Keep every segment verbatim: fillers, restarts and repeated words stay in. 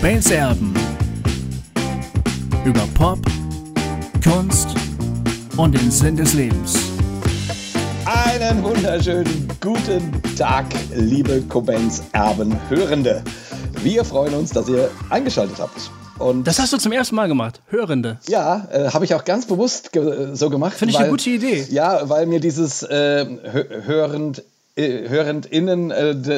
Cobains Erben. Über Pop, Kunst und den Sinn des Lebens. Einen wunderschönen guten Tag, liebe Cobains Erben Hörende. Wir freuen uns, dass ihr eingeschaltet habt. Und das hast du zum ersten Mal gemacht, Hörende. Ja, äh, habe ich auch ganz bewusst ge- so gemacht. Finde ich weil, eine gute Idee. Ja, weil mir dieses äh, hörend HörendInnen, äh, d-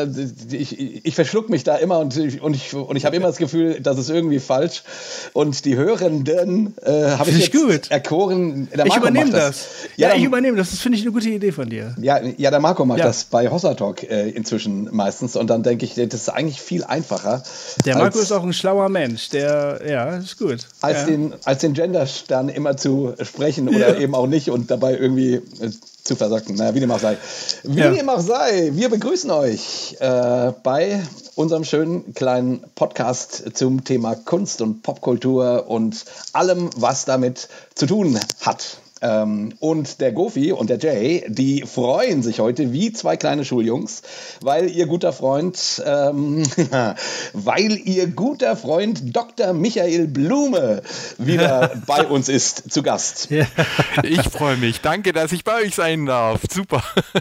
d- ich, ich verschluck mich da immer und ich, und ich, und ich habe immer das Gefühl, das ist irgendwie falsch. Und die Hörenden äh, habe ich jetzt gut. erkoren. Der Ich Marco übernehme macht das. das. Ja, Ja, ich dann- übernehme das. Das finde ich eine gute Idee von dir. Ja, ja, der Marco macht Ja. das bei Hossa Talk äh, inzwischen meistens. Und dann denke ich, das ist eigentlich viel einfacher. Der Marco als, ist auch ein schlauer Mensch. Der, ja, ist gut. als, ja. den, als den Genderstern immer zu sprechen oder Ja. eben auch nicht und dabei irgendwie äh, zu versacken. Naja, wie dem auch sei. Wie Ja. dem auch sei, wir begrüßen euch äh, bei unserem schönen kleinen Podcast zum Thema Kunst und Popkultur und allem, was damit zu tun hat. Ähm, und der Gofi und der Jay, die freuen sich heute wie zwei kleine Schuljungs, weil ihr guter Freund, ähm, weil ihr guter Freund Doktor Michael Blume wieder bei uns ist, zu Gast. Ja. Ich freue mich. Danke, dass ich bei euch sein darf. Super.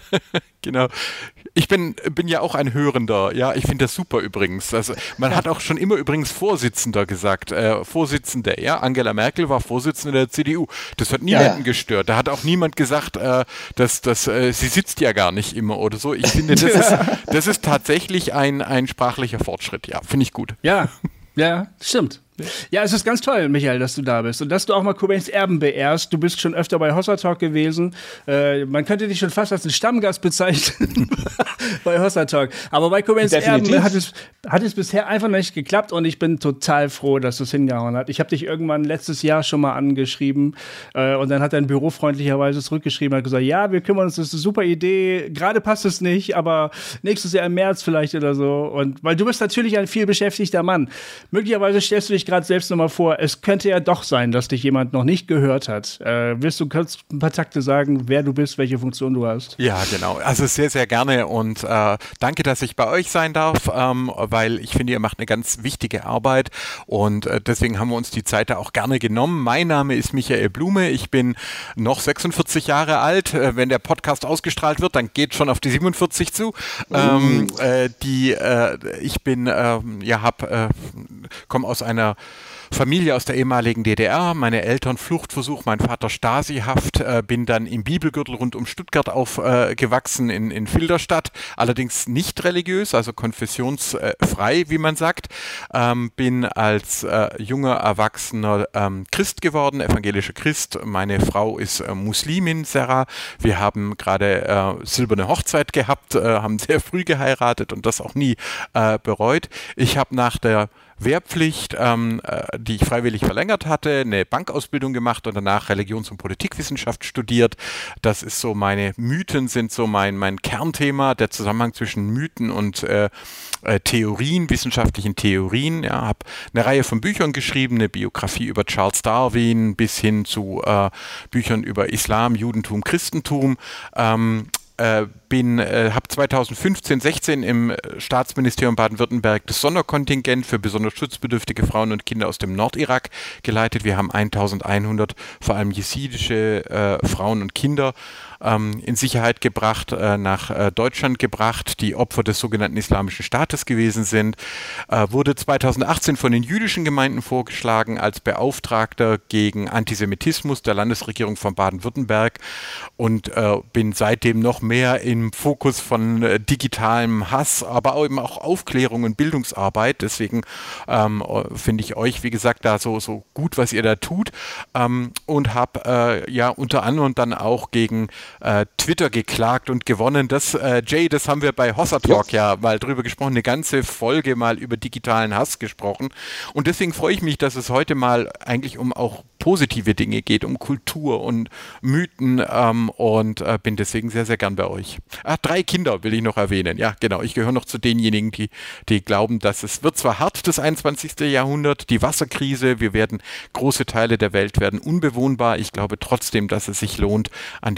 Genau. Ich bin, bin ja auch ein Hörender. Ja, ich finde das super übrigens. Also, man hat auch schon immer übrigens Vorsitzender gesagt. Äh, Vorsitzende, ja. Angela Merkel war Vorsitzende der C D U. Das hat niemanden Ja. gestört. Da hat auch niemand gesagt, äh, dass, dass äh, sie sitzt ja gar nicht immer oder so. Ich finde, das ist, das ist tatsächlich ein, ein sprachlicher Fortschritt. Ja, finde ich gut. Ja, ja, stimmt. Ja, es ist ganz toll, Michael, dass du da bist und dass du auch mal Cobains Erben beehrst. Du bist schon öfter bei Hossa Talk gewesen. Äh, man könnte dich schon fast als einen Stammgast bezeichnen bei Hossa Talk. Aber bei Cobains Definitiv. Erben hat es, hat es bisher einfach nicht geklappt und ich bin total froh, dass es hingehauen hat. Ich habe dich irgendwann letztes Jahr schon mal angeschrieben äh, und dann hat dein Büro freundlicherweise zurückgeschrieben und hat gesagt, ja, wir kümmern uns, das ist eine super Idee. Gerade passt es nicht, aber nächstes Jahr im März vielleicht oder so. Und weil du bist natürlich ein viel beschäftigter Mann. Möglicherweise stellst du dich gerade selbst nochmal vor, es könnte ja doch sein, dass dich jemand noch nicht gehört hat. Äh, willst du kurz ein paar Takte sagen, wer du bist, welche Funktion du hast? Ja, genau. Also sehr, sehr gerne und äh, danke, dass ich bei euch sein darf, ähm, weil ich finde, ihr macht eine ganz wichtige Arbeit und äh, deswegen haben wir uns die Zeit da auch gerne genommen. Mein Name ist Michael Blume, ich bin noch sechsundvierzig Jahre alt. Äh, wenn der Podcast ausgestrahlt wird, dann geht schon auf die siebenundvierzig zu. Mhm. Ähm, äh, die, äh, ich bin, äh, ja, hab, äh, komme aus einer Familie aus der ehemaligen D D R, meine Eltern Fluchtversuch, mein Vater Stasi-Haft, äh, bin dann im Bibelgürtel rund um Stuttgart aufgewachsen äh, in, in Filderstadt, allerdings nicht religiös, also konfessionsfrei, wie man sagt, ähm, bin als äh, junger Erwachsener ähm, Christ geworden, evangelischer Christ, meine Frau ist äh, Muslimin, Sarah, wir haben gerade äh, silberne Hochzeit gehabt, äh, haben sehr früh geheiratet und das auch nie äh, bereut. Ich habe nach der Wehrpflicht, ähm, die ich freiwillig verlängert hatte, eine Bankausbildung gemacht und danach Religions- und Politikwissenschaft studiert. Das ist so meine Mythen, sind so mein, mein Kernthema, der Zusammenhang zwischen Mythen und äh, äh, Theorien, wissenschaftlichen Theorien. Ja, habe eine Reihe von Büchern geschrieben, eine Biografie über Charles Darwin bis hin zu äh, Büchern über Islam, Judentum, Christentum. Ähm, Äh, bin, äh, habe zweitausendfünfzehn sechzehn im Staatsministerium Baden-Württemberg das Sonderkontingent für besonders schutzbedürftige Frauen und Kinder aus dem Nordirak geleitet. Wir haben eintausendeinhundert vor allem jesidische äh, Frauen und Kinder ähm, in Sicherheit gebracht, äh, nach äh, Deutschland gebracht, die Opfer des sogenannten Islamischen Staates gewesen sind. Äh, wurde zweitausendachtzehn von den jüdischen Gemeinden vorgeschlagen als Beauftragter gegen Antisemitismus der Landesregierung von Baden-Württemberg und äh, bin seitdem noch mehr im Fokus von äh, digitalem Hass, aber auch eben auch Aufklärung und Bildungsarbeit. Deswegen ähm, finde ich euch, wie gesagt, da so, so gut, was ihr da tut, ähm, und habe äh, ja unter anderem dann auch gegen äh, Twitter geklagt und gewonnen. Das, äh, Jay, das haben wir bei Hossa Talk ja. ja mal drüber gesprochen, eine ganze Folge mal über digitalen Hass gesprochen und deswegen freue ich mich, dass es heute mal eigentlich um auch positive Dinge geht, um Kultur und Mythen ähm, und äh, bin deswegen sehr, sehr gern bei euch. Ah, drei Kinder will ich noch erwähnen. Ja, genau. Ich gehöre noch zu denjenigen, die, die glauben, dass es wird zwar hart, das einundzwanzigste Jahrhundert, die Wasserkrise, wir werden, große Teile der Welt werden unbewohnbar. Ich glaube trotzdem, dass es sich lohnt, an die Liebe zu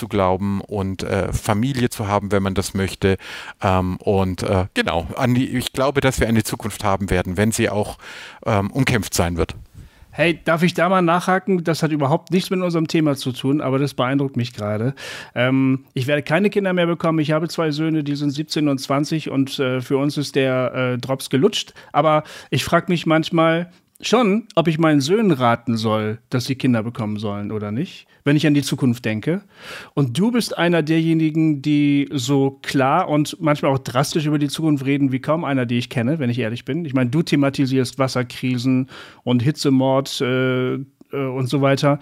zu glauben und äh, Familie zu haben, wenn man das möchte. Ähm, und äh, genau, an die, ich glaube, dass wir eine Zukunft haben werden, wenn sie auch ähm, umkämpft sein wird. Hey, darf ich da mal nachhaken? Das hat überhaupt nichts mit unserem Thema zu tun, aber das beeindruckt mich gerade. Ähm, ich werde keine Kinder mehr bekommen. Ich habe zwei Söhne, die sind siebzehn und zwanzig und äh, für uns ist der äh, Drops gelutscht. Aber ich frage mich manchmal schon, ob ich meinen Söhnen raten soll, dass sie Kinder bekommen sollen oder nicht, wenn ich an die Zukunft denke. Und du bist einer derjenigen, die so klar und manchmal auch drastisch über die Zukunft reden, wie kaum einer, die ich kenne, wenn ich ehrlich bin. Ich meine, du thematisierst Wasserkrisen und Hitzemord äh, äh, und so weiter.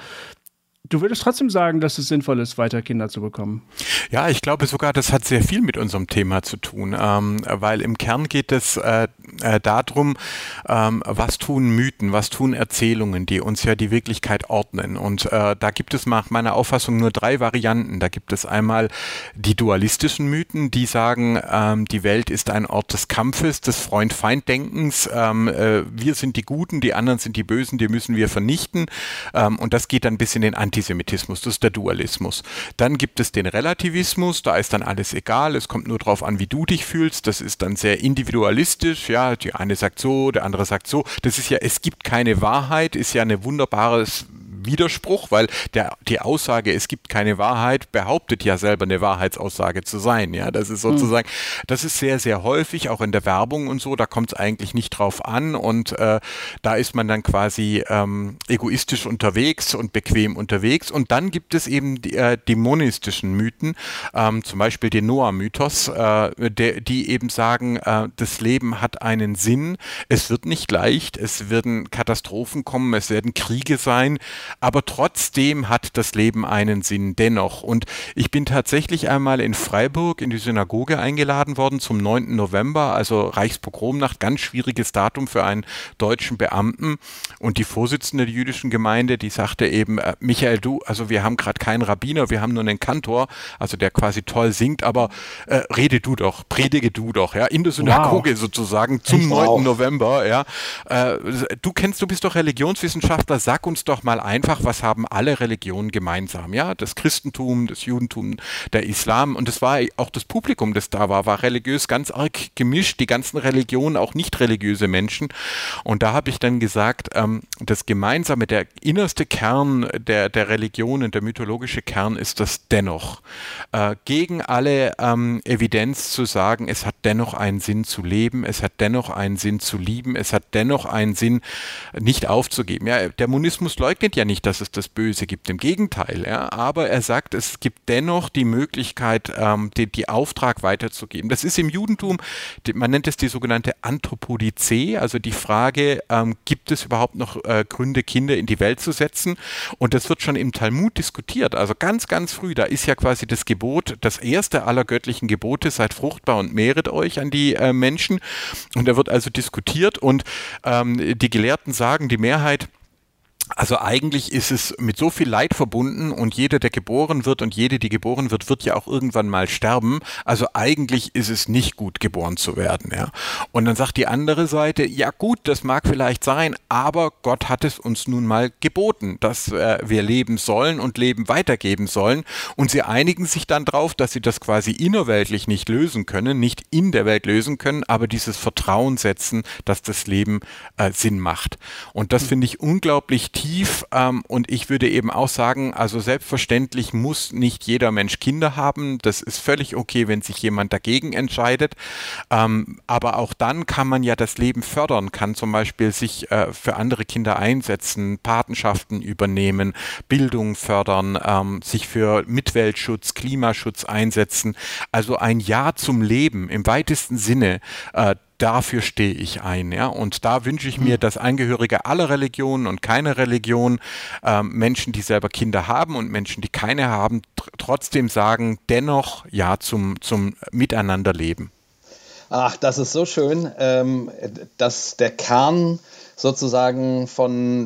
Du würdest trotzdem sagen, dass es sinnvoll ist, weiter Kinder zu bekommen? Ja, ich glaube sogar, das hat sehr viel mit unserem Thema zu tun, ähm, weil im Kern geht es äh, äh, darum, ähm, was tun Mythen, was tun Erzählungen, die uns ja die Wirklichkeit ordnen. Und äh, da gibt es nach meiner Auffassung nur drei Varianten. Da gibt es einmal die dualistischen Mythen, die sagen, ähm, die Welt ist ein Ort des Kampfes, des Freund-Feind-Denkens. Ähm, äh, wir sind die Guten, die anderen sind die Bösen, die müssen wir vernichten. Ähm, und das geht dann bis in den Antisemitismus, das ist der Dualismus. Dann gibt es den Relativismus, da ist dann alles egal, es kommt nur darauf an, wie du dich fühlst, das ist dann sehr individualistisch, ja, die eine sagt so, der andere sagt so, das ist ja, es gibt keine Wahrheit, ist ja ein wunderbares Widerspruch, weil der, die Aussage, es gibt keine Wahrheit, behauptet ja selber eine Wahrheitsaussage zu sein. Ja, das ist sozusagen, mhm. das ist sehr, sehr häufig, auch in der Werbung und so, da kommt es eigentlich nicht drauf an und äh, da ist man dann quasi ähm, egoistisch unterwegs und bequem unterwegs und dann gibt es eben die äh, dämonistischen Mythen, ähm, zum Beispiel den Noah-Mythos, äh, der, die eben sagen, äh, das Leben hat einen Sinn, es wird nicht leicht, es werden Katastrophen kommen, es werden Kriege sein, aber trotzdem hat das Leben einen Sinn dennoch. Und ich bin tatsächlich einmal in Freiburg in die Synagoge eingeladen worden zum neunten November, also Reichspogromnacht, ganz schwieriges Datum für einen deutschen Beamten. Und die Vorsitzende der jüdischen Gemeinde, die sagte eben, äh, Michael, du, also wir haben gerade keinen Rabbiner, wir haben nur einen Kantor, also der quasi toll singt, aber äh, rede du doch, predige du doch, ja, in der Synagoge wow. sozusagen zum neunten November, ja. Äh, du kennst, du bist doch Religionswissenschaftler, sag uns doch mal einfach, was haben alle Religionen gemeinsam, ja, das Christentum, das Judentum, der Islam und das war auch das Publikum, das da war, war religiös ganz arg gemischt, die ganzen Religionen, auch nicht religiöse Menschen und da habe ich dann gesagt, ähm, das Gemeinsame, der innerste Kern der, der Religionen, der mythologische Kern ist das dennoch, äh, gegen alle ähm, Evidenz zu sagen, es hat dennoch einen Sinn zu leben, es hat dennoch einen Sinn zu lieben, es hat dennoch einen Sinn, nicht aufzugeben, ja, der Monismus leugnet ja nicht, dass es das Böse gibt, im Gegenteil, ja, aber er sagt, es gibt dennoch die Möglichkeit, ähm, die, die Auftrag weiterzugeben. Das ist im Judentum, die, man nennt es die sogenannte Anthropodizie, also die Frage, ähm, gibt es überhaupt noch äh, Gründe, Kinder in die Welt zu setzen? Und das wird schon im Talmud diskutiert, also ganz, ganz früh, da ist ja quasi das Gebot, das erste aller göttlichen Gebote, seid fruchtbar und mehret euch an die äh, Menschen und da wird also diskutiert und ähm, die Gelehrten sagen, die Mehrheit, also eigentlich ist es mit so viel Leid verbunden und jeder, der geboren wird und jede, die geboren wird, wird ja auch irgendwann mal sterben. Also eigentlich ist es nicht gut, geboren zu werden. Ja. Und dann sagt die andere Seite, ja gut, das mag vielleicht sein, aber Gott hat es uns nun mal geboten, dass äh, wir leben sollen und Leben weitergeben sollen. Und sie einigen sich dann drauf, dass sie das quasi innerweltlich nicht lösen können, nicht in der Welt lösen können, aber dieses Vertrauen setzen, dass das Leben äh, Sinn macht. Und das finde ich unglaublich tief ähm, und ich würde eben auch sagen, also selbstverständlich muss nicht jeder Mensch Kinder haben, das ist völlig okay, wenn sich jemand dagegen entscheidet, ähm, aber auch dann kann man ja das Leben fördern, kann zum Beispiel sich äh, für andere Kinder einsetzen, Patenschaften übernehmen, Bildung fördern, ähm, sich für Mitweltschutz, Klimaschutz einsetzen, also ein Ja zum Leben im weitesten Sinne, äh, dafür stehe ich ein, ja, und da wünsche ich mir, dass Angehörige aller Religionen und keiner Religion, ähm, Menschen, die selber Kinder haben und Menschen, die keine haben, tr- trotzdem sagen, dennoch Ja zum, zum Miteinanderleben. Ach, das ist so schön, ähm, dass der Kern sozusagen von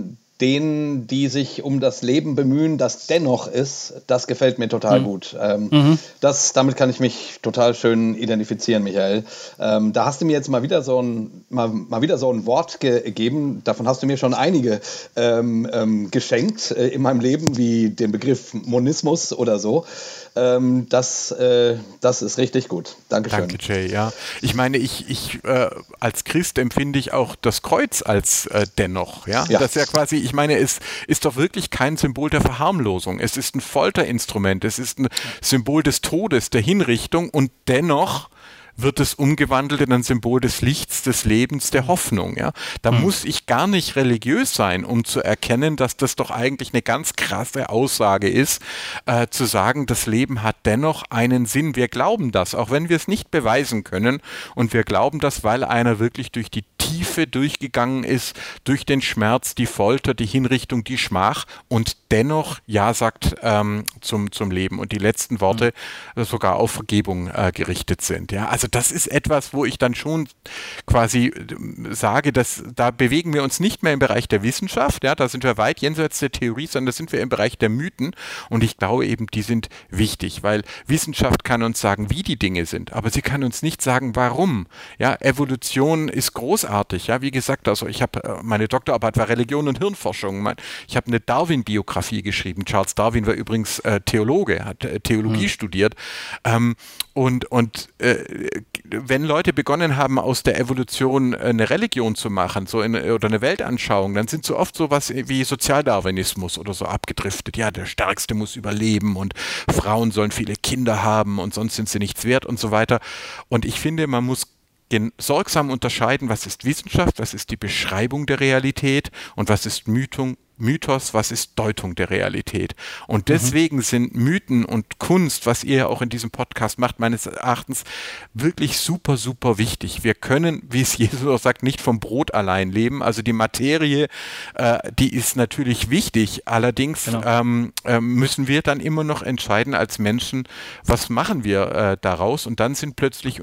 denen, die sich um das Leben bemühen, das dennoch ist, das gefällt mir total mhm. gut. Ähm, mhm. das, damit kann ich mich total schön identifizieren, Michael. Ähm, da hast du mir jetzt mal wieder so ein, mal, mal wieder so ein Wort ge- gegeben, davon hast du mir schon einige ähm, ähm, geschenkt äh, in meinem Leben, wie den Begriff Monismus oder so. Ähm, das, äh, das ist richtig gut. Dankeschön. Danke, Jay. Ja, ich meine, ich, ich äh, als Christ empfinde ich auch das Kreuz als äh, dennoch. Ja? ja, das ist ja quasi. Ich meine, es ist doch wirklich kein Symbol der Verharmlosung. Es ist ein Folterinstrument. Es ist ein Symbol des Todes, der Hinrichtung und dennoch wird es umgewandelt in ein Symbol des Lichts, des Lebens, der Hoffnung. Ja? Da mhm. muss ich gar nicht religiös sein, um zu erkennen, dass das doch eigentlich eine ganz krasse Aussage ist, äh, zu sagen, das Leben hat dennoch einen Sinn. Wir glauben das, auch wenn wir es nicht beweisen können. Und wir glauben das, weil einer wirklich durch die Tiefe durchgegangen ist, durch den Schmerz, die Folter, die Hinrichtung, die Schmach und dennoch Ja sagt ähm, zum, zum Leben. Und die letzten Worte mhm. sogar auf Vergebung äh, gerichtet sind. Ja? Also das ist etwas, wo ich dann schon quasi sage, dass da bewegen wir uns nicht mehr im Bereich der Wissenschaft, ja, da sind wir weit jenseits der Theorie, sondern da sind wir im Bereich der Mythen und ich glaube eben, die sind wichtig, weil Wissenschaft kann uns sagen, wie die Dinge sind, aber sie kann uns nicht sagen, warum. Ja, Evolution ist großartig, ja, wie gesagt, also ich habe, meine Doktorarbeit war Religion und Hirnforschung, ich habe eine Darwin-Biografie geschrieben, Charles Darwin war übrigens äh, Theologe, hat äh, Theologie mhm. studiert ähm, und, und äh, wenn Leute begonnen haben, aus der Evolution eine Religion zu machen, so in, oder eine Weltanschauung, dann sind so oft sowas wie Sozialdarwinismus oder so abgedriftet. Ja, der Stärkste muss überleben und Frauen sollen viele Kinder haben und sonst sind sie nichts wert und so weiter. Und ich finde, man muss sorgsam unterscheiden, was ist Wissenschaft, was ist die Beschreibung der Realität und was ist Mythos, Mythos, was ist Deutung der Realität. Und deswegen mhm. sind Mythen und Kunst, was ihr ja auch in diesem Podcast macht, meines Erachtens wirklich super, super wichtig. Wir können, wie es Jesus auch sagt, nicht vom Brot allein leben. Also die Materie, äh, die ist natürlich wichtig. Allerdings genau. ähm, äh, müssen wir dann immer noch entscheiden als Menschen, was machen wir äh, daraus? Und dann sind plötzlich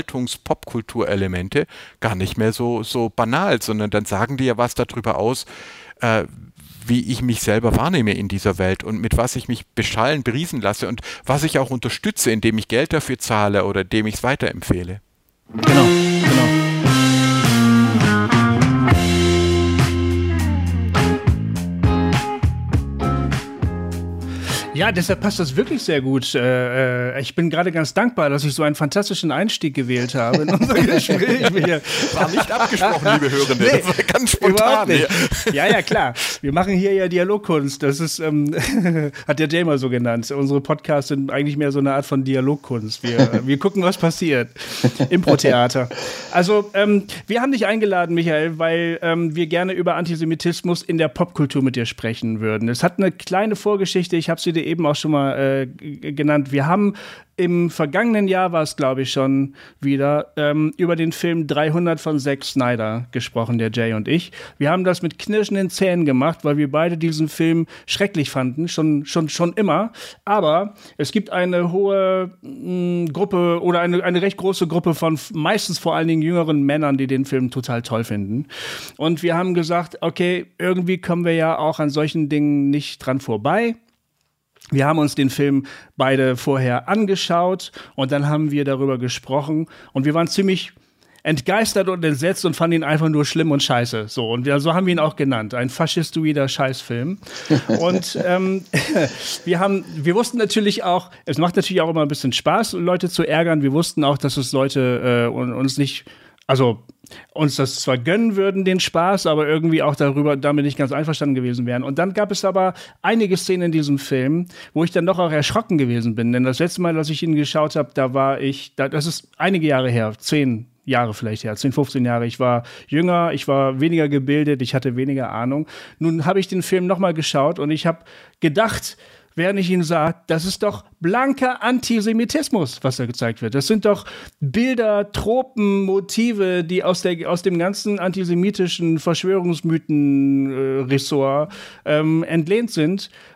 Unterhaltungs-Popkulturelemente gar nicht mehr so, so banal, sondern dann sagen die ja was darüber aus, äh, wie ich mich selber wahrnehme in dieser Welt und mit was ich mich beschallen, beriesen lasse und was ich auch unterstütze, indem ich Geld dafür zahle oder indem ich es weiterempfehle. Genau, genau. Ja, deshalb passt das wirklich sehr gut. Äh, ich bin gerade ganz dankbar, dass ich so einen fantastischen Einstieg gewählt habe in unser Gespräch. War nicht abgesprochen, liebe Hörende. Nee, das war ganz spontan. Ja, ja, klar. Wir machen hier ja Dialogkunst. Das ist, ähm, hat der Jay mal so genannt. Unsere Podcasts sind eigentlich mehr so eine Art von Dialogkunst. Wir, wir gucken, was passiert. Impro-Theater. Also, ähm, wir haben dich eingeladen, Michael, weil ähm, wir gerne über Antisemitismus in der Popkultur mit dir sprechen würden. Es hat eine kleine Vorgeschichte. Ich habe sie dir eben auch schon mal äh, genannt. Wir haben im vergangenen Jahr, war es glaube ich schon wieder, ähm, über den Film dreihundert von Zack Snyder gesprochen, der Jay und ich. Wir haben das mit knirschenden Zähnen gemacht, weil wir beide diesen Film schrecklich fanden, schon, schon, schon immer. Aber es gibt eine hohe mh, Gruppe oder eine, eine recht große Gruppe von meistens vor allen Dingen jüngeren Männern, die den Film total toll finden. Und wir haben gesagt, okay, irgendwie kommen wir ja auch an solchen Dingen nicht dran vorbei. Wir haben uns den Film beide vorher angeschaut und dann haben wir darüber gesprochen und wir waren ziemlich entgeistert und entsetzt und fanden ihn einfach nur schlimm und scheiße. So, und wir, so haben wir ihn auch genannt. Ein faschistoider Scheißfilm. Und ähm, wir haben, wir wussten natürlich auch, es macht natürlich auch immer ein bisschen Spaß, Leute zu ärgern. Wir wussten auch, dass es Leute äh, uns nicht, also uns das zwar gönnen würden, den Spaß, aber irgendwie auch darüber damit nicht ganz einverstanden gewesen wären. Und dann gab es aber einige Szenen in diesem Film, wo ich dann doch auch erschrocken gewesen bin. Denn das letzte Mal, dass ich ihn geschaut habe, da war ich, da, das ist einige Jahre her, zehn Jahre vielleicht her, zehn, fünfzehn Jahre. Ich war jünger, ich war weniger gebildet, ich hatte weniger Ahnung. Nun habe ich den Film nochmal geschaut und ich habe gedacht, während ich ihn sah, das ist doch blanker Antisemitismus, was da gezeigt wird. Das sind doch Bilder, Tropen, Motive, die aus, der, aus dem ganzen antisemitischen Verschwörungsmythen-Ressort ähm, entlehnt sind,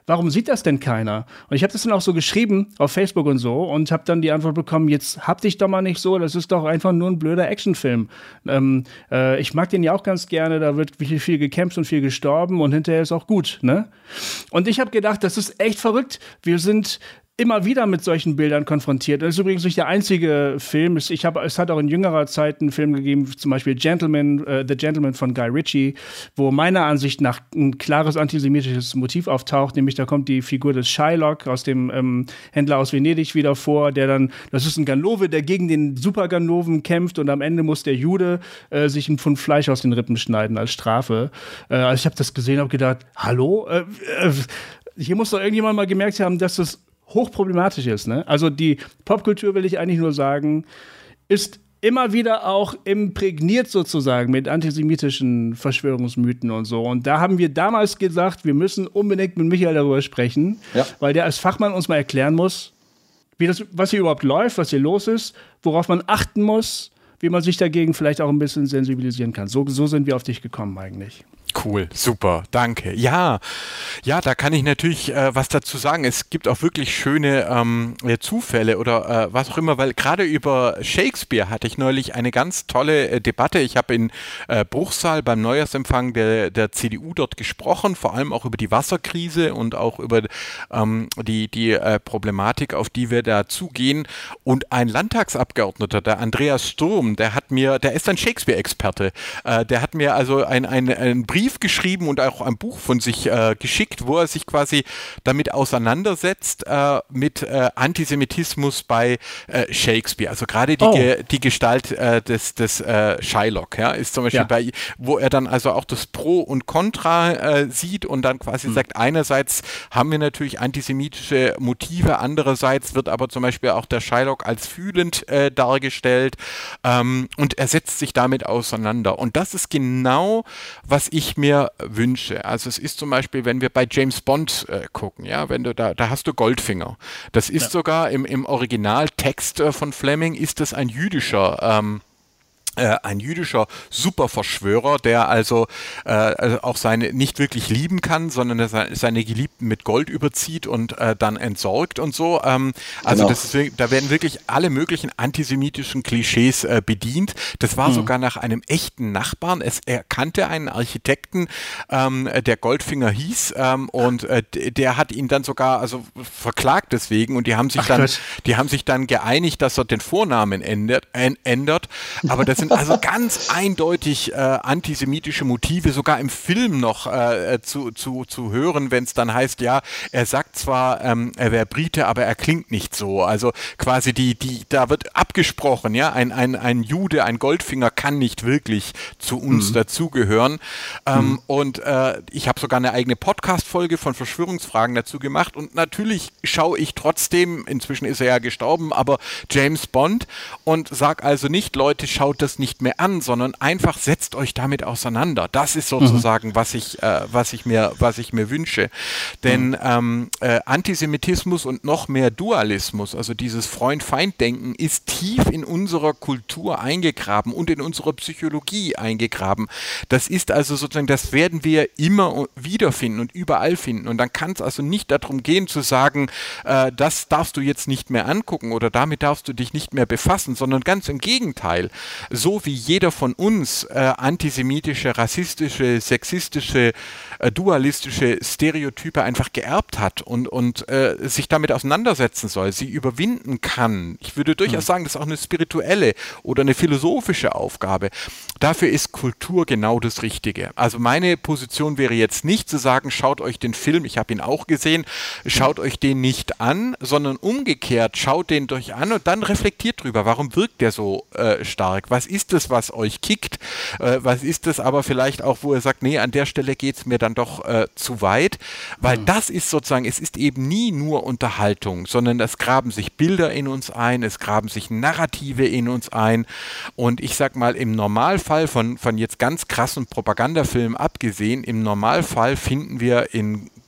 warum sieht das denn keiner? Und ich habe das dann auch so geschrieben auf Facebook und so und habe dann die Antwort bekommen, jetzt hab dich doch mal nicht so, das ist doch einfach nur ein blöder Actionfilm. Ähm, äh, ich mag den ja auch ganz gerne, da wird viel, viel gekämpft und viel gestorben und hinterher ist auch gut, ne? Und ich habe gedacht, das ist echt verrückt. Wir sind immer wieder mit solchen Bildern konfrontiert. Das ist übrigens nicht der einzige Film. Ich hab, es hat auch in jüngerer Zeit einen Film gegeben, zum Beispiel Gentleman, uh, The Gentleman von Guy Ritchie, wo meiner Ansicht nach ein klares antisemitisches Motiv auftaucht, nämlich da kommt die Figur des Shylock aus dem ähm, Händler aus Venedig wieder vor, der dann, das ist ein Ganove, der gegen den Superganoven kämpft und am Ende muss der Jude äh, sich ein Pfund Fleisch aus den Rippen schneiden als Strafe. Äh, also ich habe das gesehen und habe gedacht, hallo? Äh, äh, hier muss doch irgendjemand mal gemerkt haben, dass das hochproblematisch ist, ne? Also die Popkultur, will ich eigentlich nur sagen, ist immer wieder auch imprägniert sozusagen mit antisemitischen Verschwörungsmythen und so. Und da haben wir damals gesagt, wir müssen unbedingt mit Michael darüber sprechen, ja. weil der als Fachmann uns mal erklären muss, wie das, was hier überhaupt läuft, was hier los ist, worauf man achten muss, wie man sich dagegen vielleicht auch ein bisschen sensibilisieren kann. So, so sind wir auf dich gekommen eigentlich. Cool, super, danke. Ja, ja, da kann ich natürlich äh, was dazu sagen. Es gibt auch wirklich schöne ähm, Zufälle oder äh, was auch immer, weil gerade über Shakespeare hatte ich neulich eine ganz tolle äh, Debatte. Ich habe in äh, Bruchsal beim Neujahrsempfang der, der C D U dort gesprochen, vor allem auch über die Wasserkrise und auch über ähm, die, die äh, Problematik, auf die wir da zugehen. Und ein Landtagsabgeordneter, der Andreas Sturm, der hat mir, der ist ein Shakespeare-Experte, äh, der hat mir also ein, ein, ein Brief geschrieben und auch ein Buch von sich äh, geschickt, wo er sich quasi damit auseinandersetzt äh, mit äh, Antisemitismus bei äh, Shakespeare. Also gerade die, oh. Ge- die Gestalt äh, des, des äh, Shylock, ja, ist zum Beispiel ja. bei, wo er dann also auch das Pro und Contra äh, sieht und dann quasi mhm. sagt, einerseits haben wir natürlich antisemitische Motive, andererseits wird aber zum Beispiel auch der Shylock als fühlend äh, dargestellt ähm, und er setzt sich damit auseinander. Und das ist genau, was ich mir wünsche. Also es ist zum Beispiel, wenn wir bei James Bond äh, gucken, ja, wenn du da, da hast du Goldfinger. Das ist ja. sogar im, im Originaltext äh, von Fleming ist das ein jüdischer ähm, Äh, ein jüdischer Superverschwörer, der also äh, auch seine nicht wirklich lieben kann, sondern seine Geliebten mit Gold überzieht und äh, dann entsorgt und so. Ähm, also genau. das ist, da werden wirklich alle möglichen antisemitischen Klischees äh, bedient. Das war mhm. sogar nach einem echten Nachbarn. Es, er kannte einen Architekten, ähm, der Goldfinger hieß ähm, und äh, der hat ihn dann sogar also verklagt deswegen und die haben sich Ach, dann, Gott. die haben sich dann geeinigt, dass er den Vornamen ändert. ändert. Aber das sind also ganz eindeutig äh, antisemitische Motive, sogar im Film noch äh, zu, zu, zu hören, wenn es dann heißt, ja, er sagt zwar, ähm, er wäre Brite, aber er klingt nicht so. Also quasi die, die, da wird abgesprochen, ja, ein, ein, ein Jude, ein Goldfinger kann nicht wirklich zu uns mhm. dazugehören. Ähm, mhm. Und äh, ich habe sogar eine eigene Podcast-Folge von Verschwörungsfragen dazu gemacht und natürlich schaue ich trotzdem, inzwischen ist er ja gestorben, aber James Bond und sag also nicht, Leute, schaut das nicht mehr an, sondern einfach setzt euch damit auseinander. Das ist sozusagen, mhm. was ich, äh, was ich mir, was ich mir wünsche. Denn mhm. ähm, äh, Antisemitismus und noch mehr Dualismus, also dieses Freund-Feind-Denken, ist tief in unserer Kultur eingegraben und in unserer Psychologie eingegraben. Das ist also sozusagen, das werden wir immer wiederfinden und überall finden. Und dann kann es also nicht darum gehen zu sagen, äh, das darfst du jetzt nicht mehr angucken oder damit darfst du dich nicht mehr befassen, sondern ganz im Gegenteil. So wie jeder von uns äh, antisemitische, rassistische, sexistische, äh, dualistische Stereotype einfach geerbt hat und, und äh, sich damit auseinandersetzen soll, sie überwinden kann. Ich würde durchaus mhm. sagen, das ist auch eine spirituelle oder eine philosophische Aufgabe. Dafür ist Kultur genau das Richtige. Also meine Position wäre jetzt nicht zu sagen, schaut euch den Film, ich habe ihn auch gesehen, schaut euch den nicht an, sondern umgekehrt, schaut den durch an und dann reflektiert drüber, warum wirkt der so äh, stark? Was ist das, was euch kickt? Äh, was ist das aber vielleicht auch, wo ihr sagt, nee, an der Stelle geht es mir dann doch äh, zu weit? Weil mhm. das ist sozusagen, es ist eben nie nur Unterhaltung, sondern es graben sich Bilder in uns ein, es graben sich Narrative in uns ein und ich sag mal, im Normalfall von, von jetzt ganz krassen Propagandafilmen abgesehen, im Normalfall finden wir in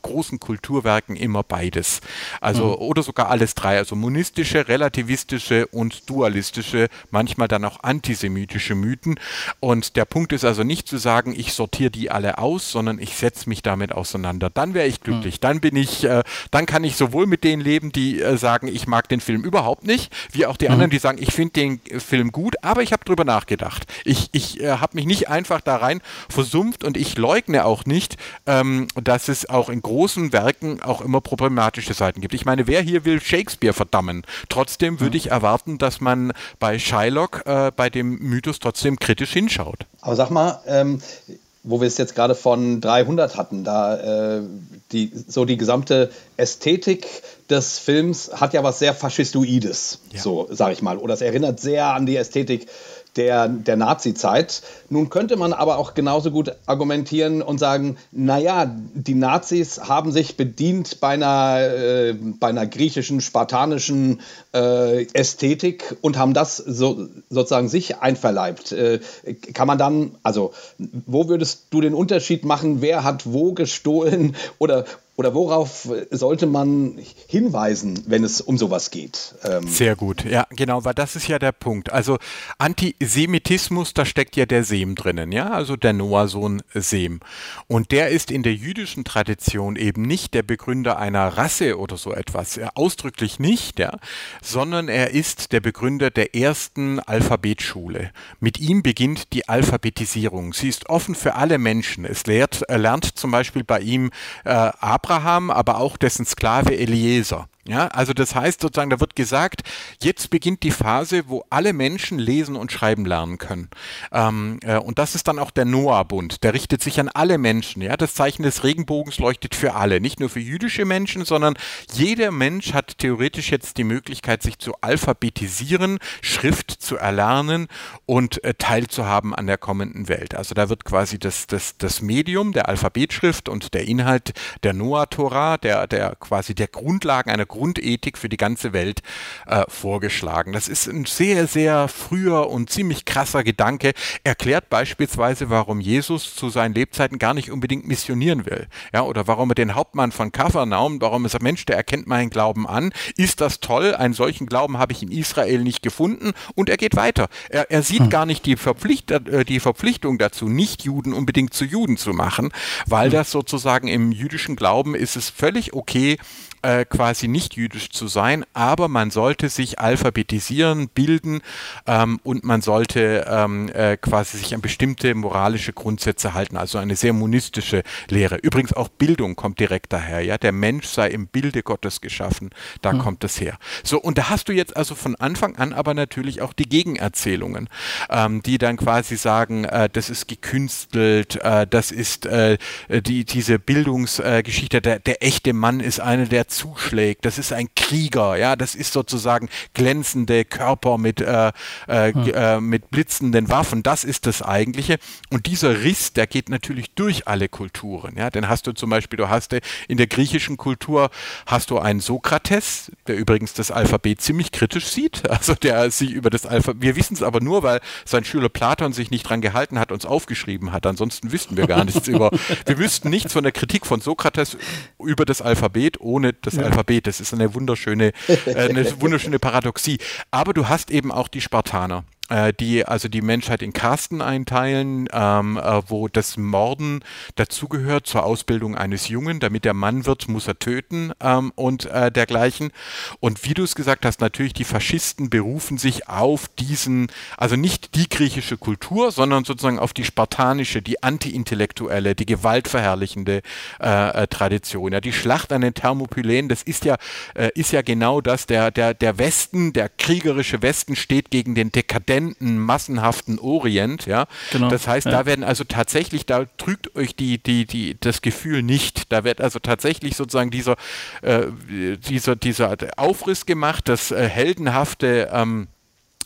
großen Kulturwerken immer beides. Also, mhm. oder sogar alles drei. Also monistische, relativistische und dualistische, manchmal dann auch antisemitische Mythen. Und der Punkt ist also nicht zu sagen, ich sortiere die alle aus, sondern ich setze mich damit auseinander. Dann wäre ich glücklich. Mhm. Dann bin ich, äh, dann kann ich sowohl mit denen leben, die äh, sagen, ich mag den Film überhaupt nicht, wie auch die mhm. anderen, die sagen, ich finde den Film gut, aber ich habe drüber nachgedacht. Ich, ich äh, habe mich nicht einfach da rein versumpft und ich leugne auch nicht, ähm, dass es auch in großen Werken auch immer problematische Seiten gibt. Ich meine, wer hier will Shakespeare verdammen? Trotzdem würde ich erwarten, dass man bei Shylock, äh, bei dem Mythos trotzdem kritisch hinschaut. Aber sag mal, ähm, wo wir es jetzt gerade von dreihundert hatten, da äh, die, so die gesamte Ästhetik des Films hat ja was sehr Faschistoides, ja. so sage ich mal. Oder es erinnert sehr an die Ästhetik der, der Nazi-Zeit. Nun könnte man aber auch genauso gut argumentieren und sagen, naja, die Nazis haben sich bedient bei einer, äh, bei einer griechischen, spartanischen äh, Ästhetik und haben das so, sozusagen sich einverleibt. Äh, kann man dann, also wo würdest du den Unterschied machen, wer hat wo gestohlen oder Oder worauf sollte man hinweisen, wenn es um sowas geht? Ähm Sehr gut, ja, genau, weil das ist ja der Punkt. Also Antisemitismus, da steckt ja der Sem drinnen, ja, also der Noah-Sohn Sem. Und der ist in der jüdischen Tradition eben nicht der Begründer einer Rasse oder so etwas, ja, ausdrücklich nicht, ja, sondern er ist der Begründer der ersten Alphabetschule. Mit ihm beginnt die Alphabetisierung. Sie ist offen für alle Menschen. Es lehrt, er lernt zum Beispiel bei ihm äh, Abraham, Abraham, aber auch dessen Sklave Eliezer. Ja, also das heißt sozusagen, da wird gesagt, jetzt beginnt die Phase, wo alle Menschen lesen und schreiben lernen können. Ähm, äh, und das ist dann auch der Noah-Bund, der richtet sich an alle Menschen. Ja, das Zeichen des Regenbogens leuchtet für alle, nicht nur für jüdische Menschen, sondern jeder Mensch hat theoretisch jetzt die Möglichkeit, sich zu alphabetisieren, Schrift zu erlernen und äh, teilzuhaben an der kommenden Welt. Also da wird quasi das, das, das Medium der Alphabetschrift und der Inhalt der Noah-Torah, der, der quasi der Grundlagen einer Grundethik für die ganze Welt äh, vorgeschlagen. Das ist ein sehr, sehr früher und ziemlich krasser Gedanke. Erklärt beispielsweise, warum Jesus zu seinen Lebzeiten gar nicht unbedingt missionieren will. Ja, oder warum er den Hauptmann von Kapernaum, warum er sagt, Mensch, der erkennt meinen Glauben an. Ist das toll? Einen solchen Glauben habe ich in Israel nicht gefunden. Und er geht weiter. Er, er sieht hm. gar nicht die, Verpflicht, äh, die Verpflichtung dazu, Nicht-Juden unbedingt zu Juden zu machen, weil hm. das sozusagen im jüdischen Glauben ist es völlig okay, Äh, quasi nicht jüdisch zu sein, aber man sollte sich alphabetisieren, bilden ähm, und man sollte ähm, äh, quasi sich an bestimmte moralische Grundsätze halten, also eine sehr monistische Lehre. Übrigens auch Bildung kommt direkt daher, ja, der Mensch sei im Bilde Gottes geschaffen, da mhm. kommt es her. So, und da hast du jetzt also von Anfang an aber natürlich auch die Gegenerzählungen, ähm, die dann quasi sagen, äh, das ist gekünstelt, äh, das ist äh, die, diese Bildungsgeschichte, äh, der, der echte Mann ist einer, der zuschlägt, das ist ein Krieger, ja, das ist sozusagen glänzende Körper mit, äh, äh, hm. äh, mit blitzenden Waffen, das ist das Eigentliche. Und dieser Riss, der geht natürlich durch alle Kulturen, ja, denn hast du zum Beispiel, du hast in der griechischen Kultur, hast du einen Sokrates, der übrigens das Alphabet ziemlich kritisch sieht, also der sich über das Alphabet, wir wissen es aber nur, weil sein Schüler Platon sich nicht dran gehalten hat, uns aufgeschrieben hat, ansonsten wüssten wir gar nichts über, wir wüssten nichts von der Kritik von Sokrates über das Alphabet, ohne das ja. Alphabet. Das ist eine wunderschöne, äh, eine wunderschöne Paradoxie. Aber du hast eben auch die Spartaner, äh, die also die Menschheit in Kasten einteilen, ähm, äh, wo das Morden dazugehört zur Ausbildung eines Jungen. Damit der Mann wird, muss er töten ähm, und äh, dergleichen. Und wie du es gesagt hast, natürlich die Faschisten berufen sich auf diesen, also nicht die griechische Kultur, sondern sozusagen auf die spartanische, die anti-intellektuelle, die gewaltverherrlichende äh, äh, Tradition. Ja, die Schlacht an den Thermopyläen, das ist ja, äh, ist ja genau das, der, der, der Westen, der kriegerische Westen steht gegen den dekadenten, massenhaften Orient, ja. Genau. Das heißt, ja. da werden also tatsächlich, da trügt euch die, die, die, das Gefühl nicht. Da wird also tatsächlich sozusagen dieser, äh, dieser, dieser Aufriss gemacht, das äh, heldenhafte ähm,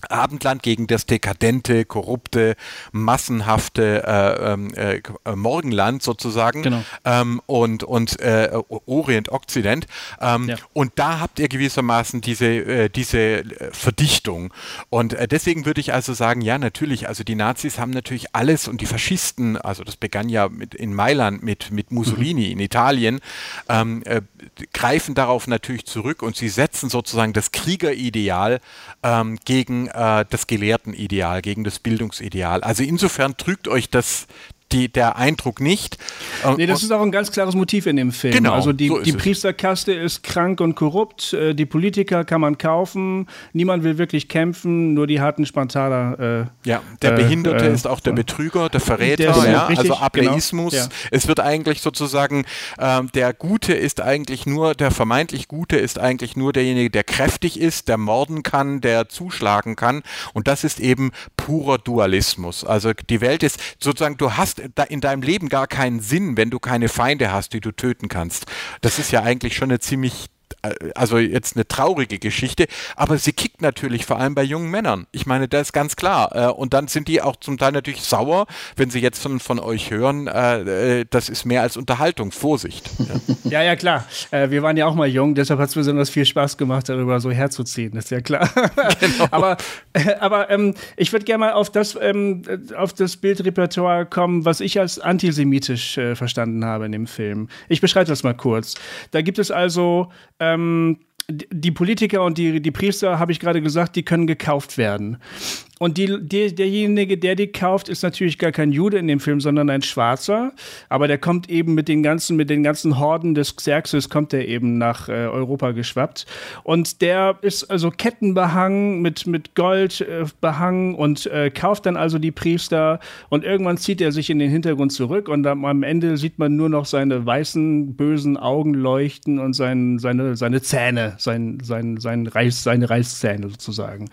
Abendland gegen das dekadente, korrupte, massenhafte äh, äh, Morgenland sozusagen genau. ähm, und, und äh, Orient, Okzident. Ähm, ja. Und da habt ihr gewissermaßen diese, äh, diese Verdichtung. Und äh, deswegen würde ich also sagen, ja, natürlich, also die Nazis haben natürlich alles und die Faschisten, also das begann ja mit, in Mailand mit, mit Mussolini mhm. in Italien, ähm, äh, greifen darauf natürlich zurück und sie setzen sozusagen das Kriegerideal ähm, gegen äh, das Gelehrtenideal, gegen das Bildungsideal. Also insofern trügt euch das Die, der Eindruck nicht. Nee, das ist auch ein ganz klares Motiv in dem Film. Genau, also die, so ist die es. Priesterkaste ist krank und korrupt, die Politiker kann man kaufen, niemand will wirklich kämpfen, nur die harten Spartaner. Äh, ja, der Behinderte äh, ist auch der Betrüger, der Verräter, der ist, ja, richtig, also Ableismus. Genau, ja. Es wird eigentlich sozusagen, äh, der Gute ist eigentlich nur, der vermeintlich Gute ist eigentlich nur derjenige, der kräftig ist, der morden kann, der zuschlagen kann, und das ist eben purer Dualismus. Also die Welt ist sozusagen, du hast in deinem Leben gar keinen Sinn, wenn du keine Feinde hast, die du töten kannst. Das ist ja eigentlich schon eine ziemlich, also jetzt eine traurige Geschichte, aber sie kickt natürlich vor allem bei jungen Männern. Ich meine, das ist ganz klar. Und dann sind die auch zum Teil natürlich sauer, wenn sie jetzt von, von euch hören, das ist mehr als Unterhaltung. Vorsicht. Ja, ja, klar. Wir waren ja auch mal jung, deshalb hat es besonders viel Spaß gemacht, darüber so herzuziehen, das ist ja klar. Genau. Aber, aber ähm, ich würde gerne mal auf das, ähm, auf das Bildrepertoire kommen, was ich als antisemitisch äh, verstanden habe in dem Film. Ich beschreibe das mal kurz. Da gibt es also ähm, die Politiker und die, die Priester, habe ich gerade gesagt, die können gekauft werden. Und die, die, derjenige, der die kauft, ist natürlich gar kein Jude in dem Film, sondern ein Schwarzer. Aber der kommt eben mit den ganzen, mit den ganzen Horden des Xerxes, kommt der eben nach äh, Europa geschwappt. Und der ist also kettenbehangen, mit, mit Gold äh, behangen und äh, kauft dann also die Priester. Und irgendwann zieht er sich in den Hintergrund zurück und am, am Ende sieht man nur noch seine weißen, bösen Augen leuchten und sein, seine, seine Zähne, sein, sein, sein Reiß, seine Reißzähne sozusagen.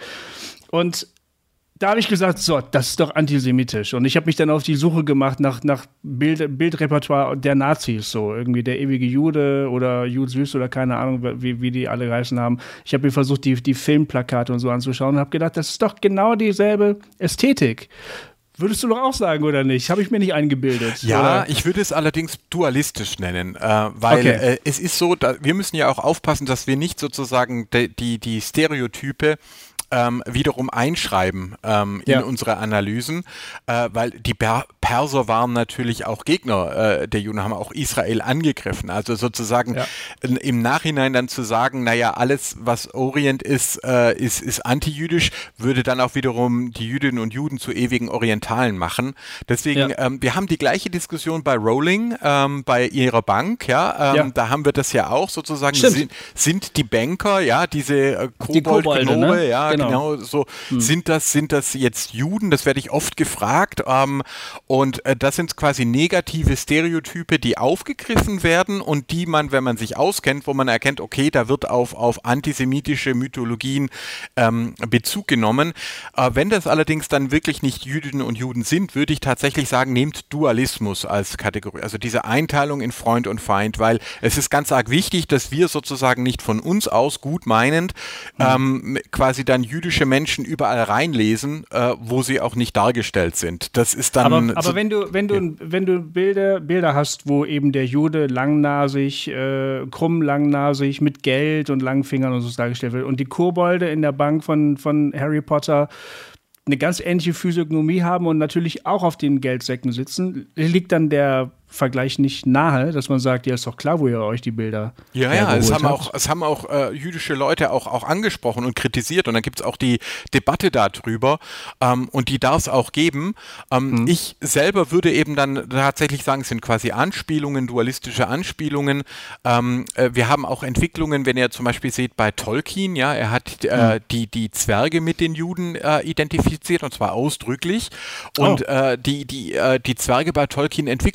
Und da habe ich gesagt, so, das ist doch antisemitisch. Und ich habe mich dann auf die Suche gemacht nach, nach Bild, Bildrepertoire der Nazis, so irgendwie der ewige Jude oder Jude Süß oder keine Ahnung, wie, wie die alle geheißen haben. Ich habe mir versucht, die, die Filmplakate und so anzuschauen und habe gedacht, das ist doch genau dieselbe Ästhetik. Würdest du doch auch sagen, oder nicht? Habe ich mir nicht eingebildet. Ja, oder? Ich würde es allerdings dualistisch nennen, äh, weil okay. äh, es ist so, da, wir müssen ja auch aufpassen, dass wir nicht sozusagen de, die, die Stereotype Ähm, wiederum einschreiben ähm, in ja. unsere Analysen, äh, weil die per- Perser waren natürlich auch Gegner äh, der Juden, haben auch Israel angegriffen. Also sozusagen ja. in, im Nachhinein dann zu sagen, naja, alles, was Orient ist, äh, ist, ist antijüdisch, würde dann auch wiederum die Jüdinnen und Juden zu ewigen Orientalen machen. Deswegen, ja. ähm, wir haben die gleiche Diskussion bei Rowling, ähm, bei ihrer Bank, ja, ähm, ja, da haben wir das ja auch sozusagen, sind, sind die Banker, ja, diese äh, Kobold-Gnobe, ne? ja, Genau, genau so. Hm. Sind das, sind das jetzt Juden? Das werde ich oft gefragt. Ähm, und äh, das sind quasi negative Stereotype, die aufgegriffen werden und die man, wenn man sich auskennt, wo man erkennt, okay, da wird auf, auf antisemitische Mythologien ähm, Bezug genommen. Äh, wenn das allerdings dann wirklich nicht Jüdinnen und Juden sind, würde ich tatsächlich sagen, nehmt Dualismus als Kategorie. Also diese Einteilung in Freund und Feind, weil es ist ganz arg wichtig, dass wir sozusagen nicht von uns aus gut meinend hm. ähm, quasi dann jüdische Menschen überall reinlesen, äh, wo sie auch nicht dargestellt sind. Das ist dann. Aber, aber so, wenn du, wenn du, ja. wenn du Bilder, Bilder hast, wo eben der Jude langnasig, äh, krumm langnasig, mit Geld und langen Fingern und so dargestellt wird und die Kobolde in der Bank von, von Harry Potter eine ganz ähnliche Physiognomie haben und natürlich auch auf den Geldsäcken sitzen, liegt dann der Vergleich nicht nahe, dass man sagt, ja, ist doch klar, wo ihr euch die Bilder Ja, ja, es haben, auch, es haben auch äh, jüdische Leute auch, auch angesprochen und kritisiert und dann gibt es auch die Debatte darüber ähm, und die darf es auch geben. Ähm, mhm. Ich selber würde eben dann tatsächlich sagen, es sind quasi Anspielungen, dualistische Anspielungen. Ähm, äh, wir haben auch Entwicklungen, wenn ihr zum Beispiel seht bei Tolkien, ja, er hat äh, mhm. die, die Zwerge mit den Juden äh, identifiziert und zwar ausdrücklich und oh. äh, die, die, äh, die Zwerge bei Tolkien entwickeln sich.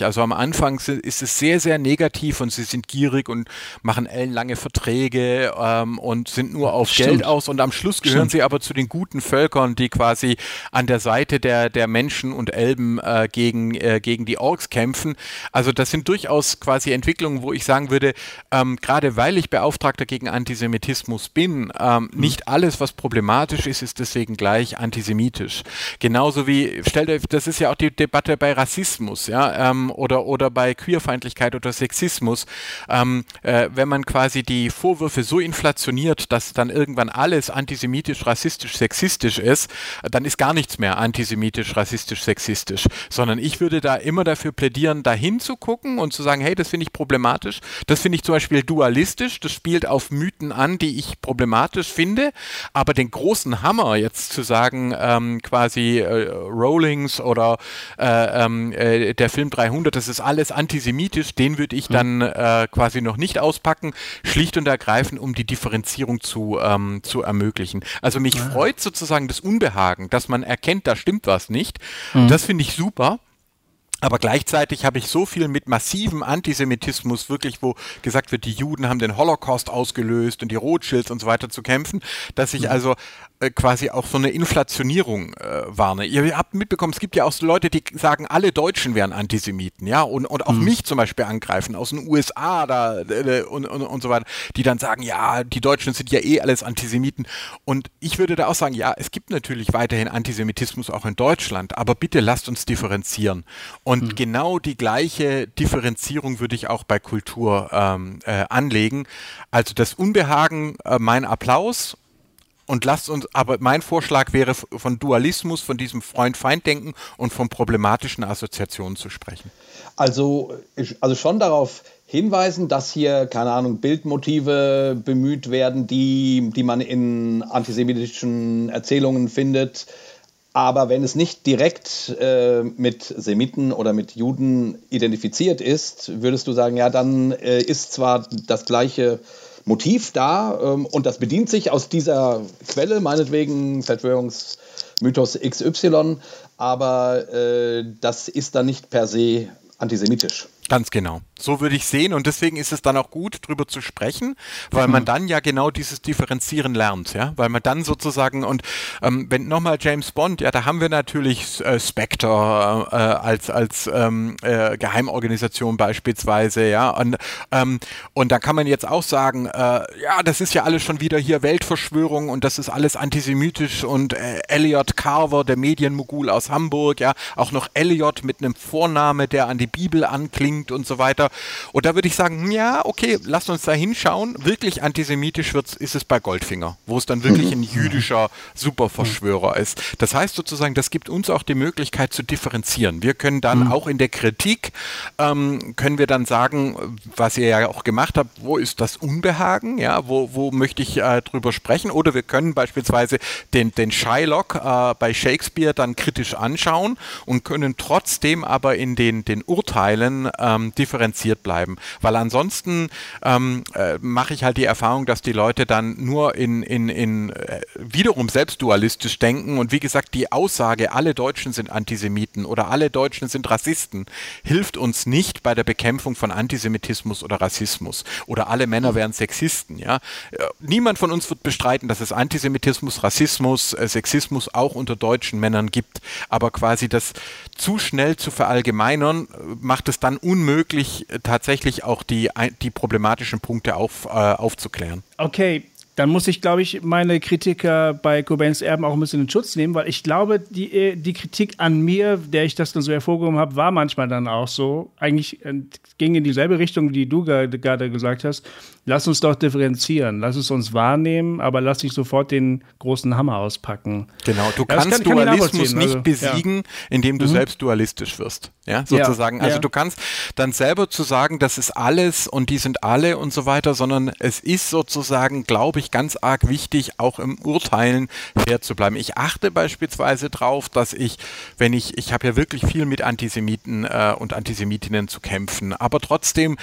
Also am Anfang ist es sehr, sehr negativ und sie sind gierig und machen ellenlange Verträge ähm, und sind nur auf Stimmt. Geld aus und am Schluss gehören Stimmt. sie aber zu den guten Völkern, die quasi an der Seite der, der Menschen und Elben äh, gegen, äh, gegen die Orks kämpfen. Also das sind durchaus quasi Entwicklungen, wo ich sagen würde, ähm, gerade weil ich Beauftragter gegen Antisemitismus bin, ähm, mhm. nicht alles, was problematisch ist, ist deswegen gleich antisemitisch. Genauso wie, stellt euch, das ist ja auch die Debatte bei Rassismus, ja, ähm, oder, oder bei Queerfeindlichkeit oder Sexismus. Ähm, äh, wenn man quasi die Vorwürfe so inflationiert, dass dann irgendwann alles antisemitisch, rassistisch, sexistisch ist, dann ist gar nichts mehr antisemitisch, rassistisch, sexistisch, sondern ich würde da immer dafür plädieren, dahin zu gucken und zu sagen, hey, das finde ich problematisch, das finde ich zum Beispiel dualistisch, das spielt auf Mythen an, die ich problematisch finde, aber den großen Hammer jetzt zu sagen, ähm, quasi äh, Rowlings oder äh, äh, der Film dreihundert, das ist alles antisemitisch, den würde ich dann äh, quasi noch nicht auspacken, schlicht und ergreifend, um die Differenzierung zu, ähm, zu ermöglichen. Also mich ah. freut sozusagen das Unbehagen, dass man erkennt, da stimmt was nicht. Mhm. Das finde ich super. Aber gleichzeitig habe ich so viel mit massivem Antisemitismus wirklich, wo gesagt wird, die Juden haben den Holocaust ausgelöst und die Rothschilds und so weiter zu kämpfen, dass ich also äh, quasi auch so eine Inflationierung äh, warne. Ihr habt mitbekommen, es gibt ja auch so Leute, die sagen, alle Deutschen wären Antisemiten, ja, und, und auch mhm. mich zum Beispiel angreifen aus den U S A da äh, und, und, und so weiter, die dann sagen, ja, die Deutschen sind ja eh alles Antisemiten. Und ich würde da auch sagen, ja, es gibt natürlich weiterhin Antisemitismus auch in Deutschland, aber bitte lasst uns differenzieren. Und mhm. genau die gleiche Differenzierung würde ich auch bei Kultur ähm, äh, anlegen. Also das Unbehagen, äh, mein Applaus. Und lasst uns, aber mein Vorschlag wäre, von Dualismus, von diesem Freund-Feind-Denken und von problematischen Assoziationen zu sprechen. Also, also schon darauf hinweisen, dass hier, keine Ahnung, Bildmotive bemüht werden, die, die man in antisemitischen Erzählungen findet. Aber wenn es nicht direkt äh, mit Semiten oder mit Juden identifiziert ist, würdest du sagen, ja, dann äh, ist zwar das gleiche Motiv da ähm, und das bedient sich aus dieser Quelle, meinetwegen Verschwörungsmythos X Y, aber äh, das ist dann nicht per se antisemitisch. Ganz genau. So würde ich sehen und deswegen ist es dann auch gut, drüber zu sprechen, weil man dann ja genau dieses Differenzieren lernt, ja, weil man dann sozusagen und ähm, wenn nochmal James Bond, ja, da haben wir natürlich äh, Spectre äh, als als ähm, äh, Geheimorganisation beispielsweise, ja, und ähm, und da kann man jetzt auch sagen, äh, ja, das ist ja alles schon wieder hier Weltverschwörung und das ist alles antisemitisch und äh, Elliot Carver, der Medienmogul aus Hamburg, ja, auch noch Elliot mit einem Vorname, der an die Bibel anklingt und so weiter. Und da würde ich sagen, ja, okay, lasst uns da hinschauen. Wirklich antisemitisch wird's, ist es bei Goldfinger, wo es dann wirklich ein jüdischer Superverschwörer ist. Das heißt sozusagen, das gibt uns auch die Möglichkeit zu differenzieren. Wir können dann mhm. auch in der Kritik, ähm, können wir dann sagen, was ihr ja auch gemacht habt, wo ist das Unbehagen, ja, wo, wo möchte ich äh, drüber sprechen? Oder wir können beispielsweise den, den Shylock äh, bei Shakespeare dann kritisch anschauen und können trotzdem aber in den, den Urteilen ähm, differenziert bleiben. Weil ansonsten ähm, äh, mache ich halt die Erfahrung, dass die Leute dann nur in, in, in äh, wiederum selbst dualistisch denken und wie gesagt, die Aussage, alle Deutschen sind Antisemiten oder alle Deutschen sind Rassisten, hilft uns nicht bei der Bekämpfung von Antisemitismus oder Rassismus oder alle Männer wären Sexisten. Ja? Äh, niemand von uns wird bestreiten, dass es Antisemitismus, Rassismus, äh, Sexismus auch unter deutschen Männern gibt, aber quasi das zu schnell zu verallgemeinern, macht es dann unmöglich, tatsächlich auch die, die problematischen Punkte auf, äh, aufzuklären. Okay, dann muss ich, glaube ich, meine Kritiker bei Cobains Erben auch ein bisschen in Schutz nehmen, weil ich glaube, die, die Kritik an mir, der ich das dann so hervorgehoben habe, war manchmal dann auch so. Eigentlich äh, ging in dieselbe Richtung, die du gerade gesagt hast. Lass uns doch differenzieren, lass es uns wahrnehmen, aber lass nicht sofort den großen Hammer auspacken. Genau, du ja, kannst kann, Dualismus kann nicht also, besiegen, ja. indem du mhm. selbst dualistisch wirst. Ja, sozusagen. Ja, also ja. du kannst dann selber zu sagen, das ist alles und die sind alle und so weiter, sondern es ist sozusagen, glaube ich, ganz arg wichtig, auch im Urteilen fair zu bleiben. Ich achte beispielsweise drauf, dass ich, wenn ich, ich habe ja wirklich viel mit Antisemiten äh, und Antisemitinnen zu kämpfen, aber trotzdem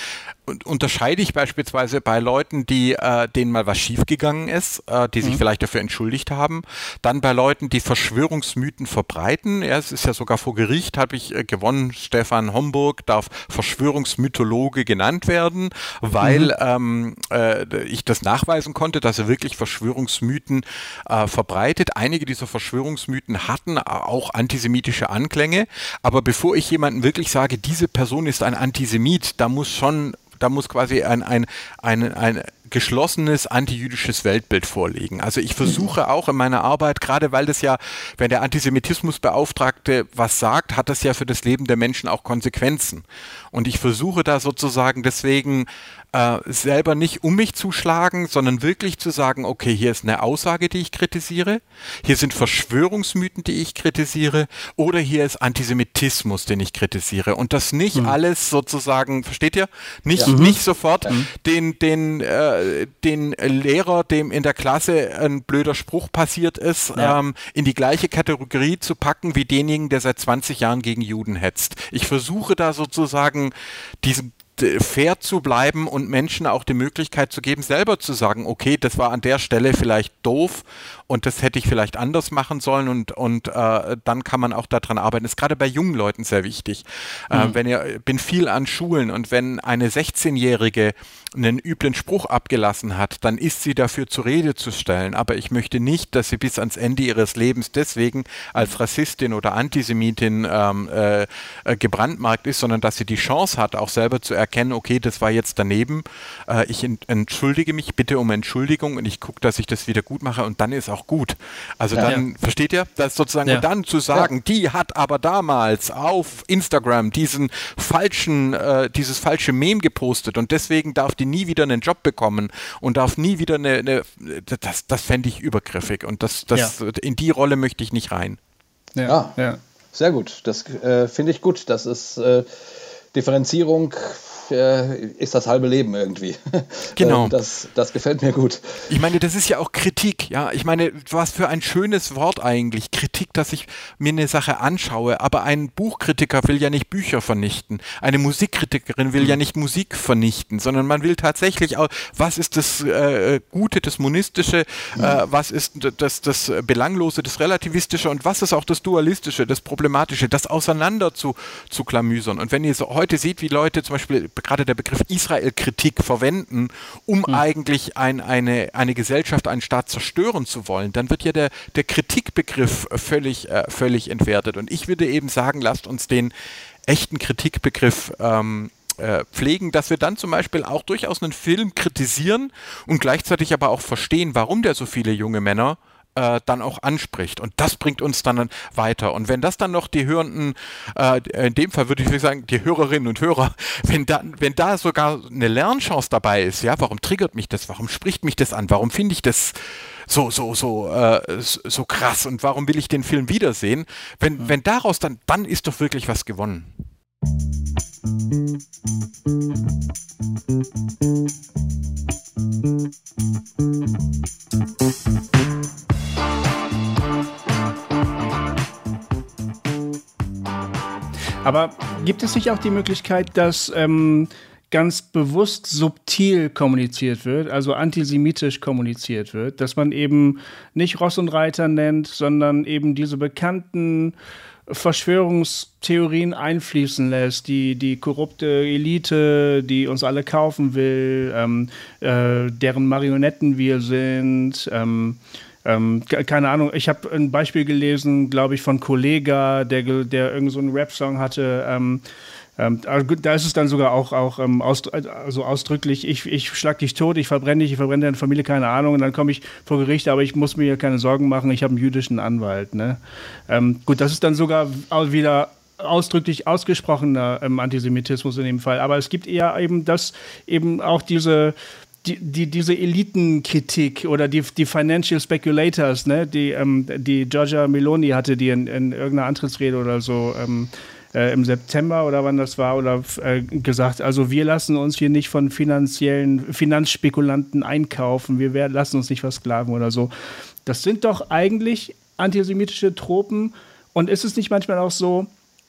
unterscheide ich beispielsweise bei Leuten, die äh, denen mal was schiefgegangen ist, äh, die sich mhm. vielleicht dafür entschuldigt haben, dann bei Leuten, die Verschwörungsmythen verbreiten. Ja, es ist ja sogar vor Gericht, habe ich äh, gewonnen, Stefan Homburg darf Verschwörungsmythologe genannt werden, weil mhm. ähm, äh, ich das nachweisen konnte, dass er wirklich Verschwörungsmythen äh, verbreitet. Einige dieser Verschwörungsmythen hatten auch antisemitische Anklänge, aber bevor ich jemandem wirklich sage, diese Person ist ein Antisemit, da muss schon Da muss quasi ein, ein, ein, ein geschlossenes antijüdisches Weltbild vorliegen. Also ich versuche auch in meiner Arbeit, gerade weil das ja, wenn der Antisemitismusbeauftragte was sagt, hat das ja für das Leben der Menschen auch Konsequenzen. Und ich versuche da sozusagen deswegen äh, selber nicht um mich zu schlagen, sondern wirklich zu sagen, okay, hier ist eine Aussage, die ich kritisiere, hier sind Verschwörungsmythen, die ich kritisiere, oder hier ist Antisemitismus, den ich kritisiere. Und das nicht mhm. alles sozusagen, versteht ihr? Nicht, ja. nicht sofort ja. den, den, äh, den Lehrer, dem in der Klasse ein blöder Spruch passiert ist, ja. ähm, in die gleiche Kategorie zu packen wie denjenigen, der seit zwanzig Jahren gegen Juden hetzt. Ich versuche da sozusagen diesen fair zu bleiben und Menschen auch die Möglichkeit zu geben, selber zu sagen, okay, das war an der Stelle vielleicht doof und das hätte ich vielleicht anders machen sollen und, und äh, dann kann man auch daran arbeiten. Das ist gerade bei jungen Leuten sehr wichtig. Mhm. Äh, wenn ihr, bin viel an Schulen und wenn eine sechzehnjährige einen üblen Spruch abgelassen hat, dann ist sie dafür zur Rede zu stellen. Aber ich möchte nicht, dass sie bis ans Ende ihres Lebens deswegen als Rassistin oder Antisemitin ähm, äh, gebrandmarkt ist, sondern dass sie die Chance hat, auch selber zu erkennen, okay, das war jetzt daneben, äh, ich ent- entschuldige mich, bitte um Entschuldigung und ich gucke, dass ich das wieder gut mache und dann ist auch gut. Also ja, dann, ja. versteht ihr? Das sozusagen, ja. und dann zu sagen, ja. die hat aber damals auf Instagram diesen falschen, äh, dieses falsche Meme gepostet und deswegen darf die nie wieder einen Job bekommen und darf nie wieder eine, eine das, das fände ich übergriffig und das, das, ja. in die Rolle möchte ich nicht rein. Ja, ah, ja. Sehr gut. Das äh, finde ich gut. Das ist äh, Differenzierung ist das halbe Leben irgendwie. Genau. Das, das gefällt mir gut. Ich meine, das ist ja auch Kritik, ja. Ich meine, was für ein schönes Wort eigentlich. Kritik, dass ich mir eine Sache anschaue. Aber ein Buchkritiker will ja nicht Bücher vernichten. Eine Musikkritikerin will mhm. ja nicht Musik vernichten, sondern man will tatsächlich auch, was ist das äh, Gute, das Monistische, mhm. äh, was ist das, das Belanglose, das Relativistische und was ist auch das Dualistische, das Problematische, das auseinander zu, zu klamüsern. Und wenn ihr so heute seht, wie Leute zum Beispiel gerade der Begriff Israel-Kritik verwenden, um mhm. eigentlich ein, eine, eine Gesellschaft, einen Staat zerstören zu wollen, dann wird ja der, der Kritikbegriff völlig, äh, völlig entwertet. Und ich würde eben sagen, lasst uns den echten Kritikbegriff ähm, äh, pflegen, dass wir dann zum Beispiel auch durchaus einen Film kritisieren und gleichzeitig aber auch verstehen, warum der so viele junge Männer dann auch anspricht. Und das bringt uns dann weiter. Und wenn das dann noch die Hörenden, äh, in dem Fall würde ich sagen, die Hörerinnen und Hörer, wenn da, wenn da sogar eine Lernchance dabei ist, ja, warum triggert mich das? Warum spricht mich das an? Warum finde ich das so, so, so, äh, so krass? Und warum will ich den Film wiedersehen? Wenn, mhm. wenn daraus dann, dann ist doch wirklich was gewonnen. Aber gibt es nicht auch die Möglichkeit, dass ähm, ganz bewusst subtil kommuniziert wird, also antisemitisch kommuniziert wird, dass man eben nicht Ross und Reiter nennt, sondern eben diese bekannten Verschwörungstheorien einfließen lässt, die, die korrupte Elite, die uns alle kaufen will, ähm, äh, deren Marionetten wir sind, ähm, Ähm, keine Ahnung, ich habe ein Beispiel gelesen, glaube ich, von Kollega, der, der irgend so einen Rap-Song hatte. Ähm, ähm, da ist es dann sogar auch, auch ähm, aus, also ausdrücklich, ich, ich schlag dich tot, ich verbrenne dich, ich verbrenne deine Familie, keine Ahnung, und dann komme ich vor Gericht, aber ich muss mir keine Sorgen machen, ich habe einen jüdischen Anwalt. Ne? Ähm, gut, das ist dann sogar wieder ausdrücklich ausgesprochener ähm, Antisemitismus in dem Fall, aber es gibt eher eben das, eben auch diese Die, die, diese Elitenkritik oder die, die Financial Speculators, ne, die, ähm, die Giorgia Meloni hatte, die in, in irgendeiner Antrittsrede oder so ähm, äh, im September oder wann das war, oder äh, gesagt, also wir lassen uns hier nicht von finanziellen Finanzspekulanten einkaufen, wir werden, lassen uns nicht versklaven oder so. Das sind doch eigentlich antisemitische Tropen. Und ist es nicht manchmal auch so,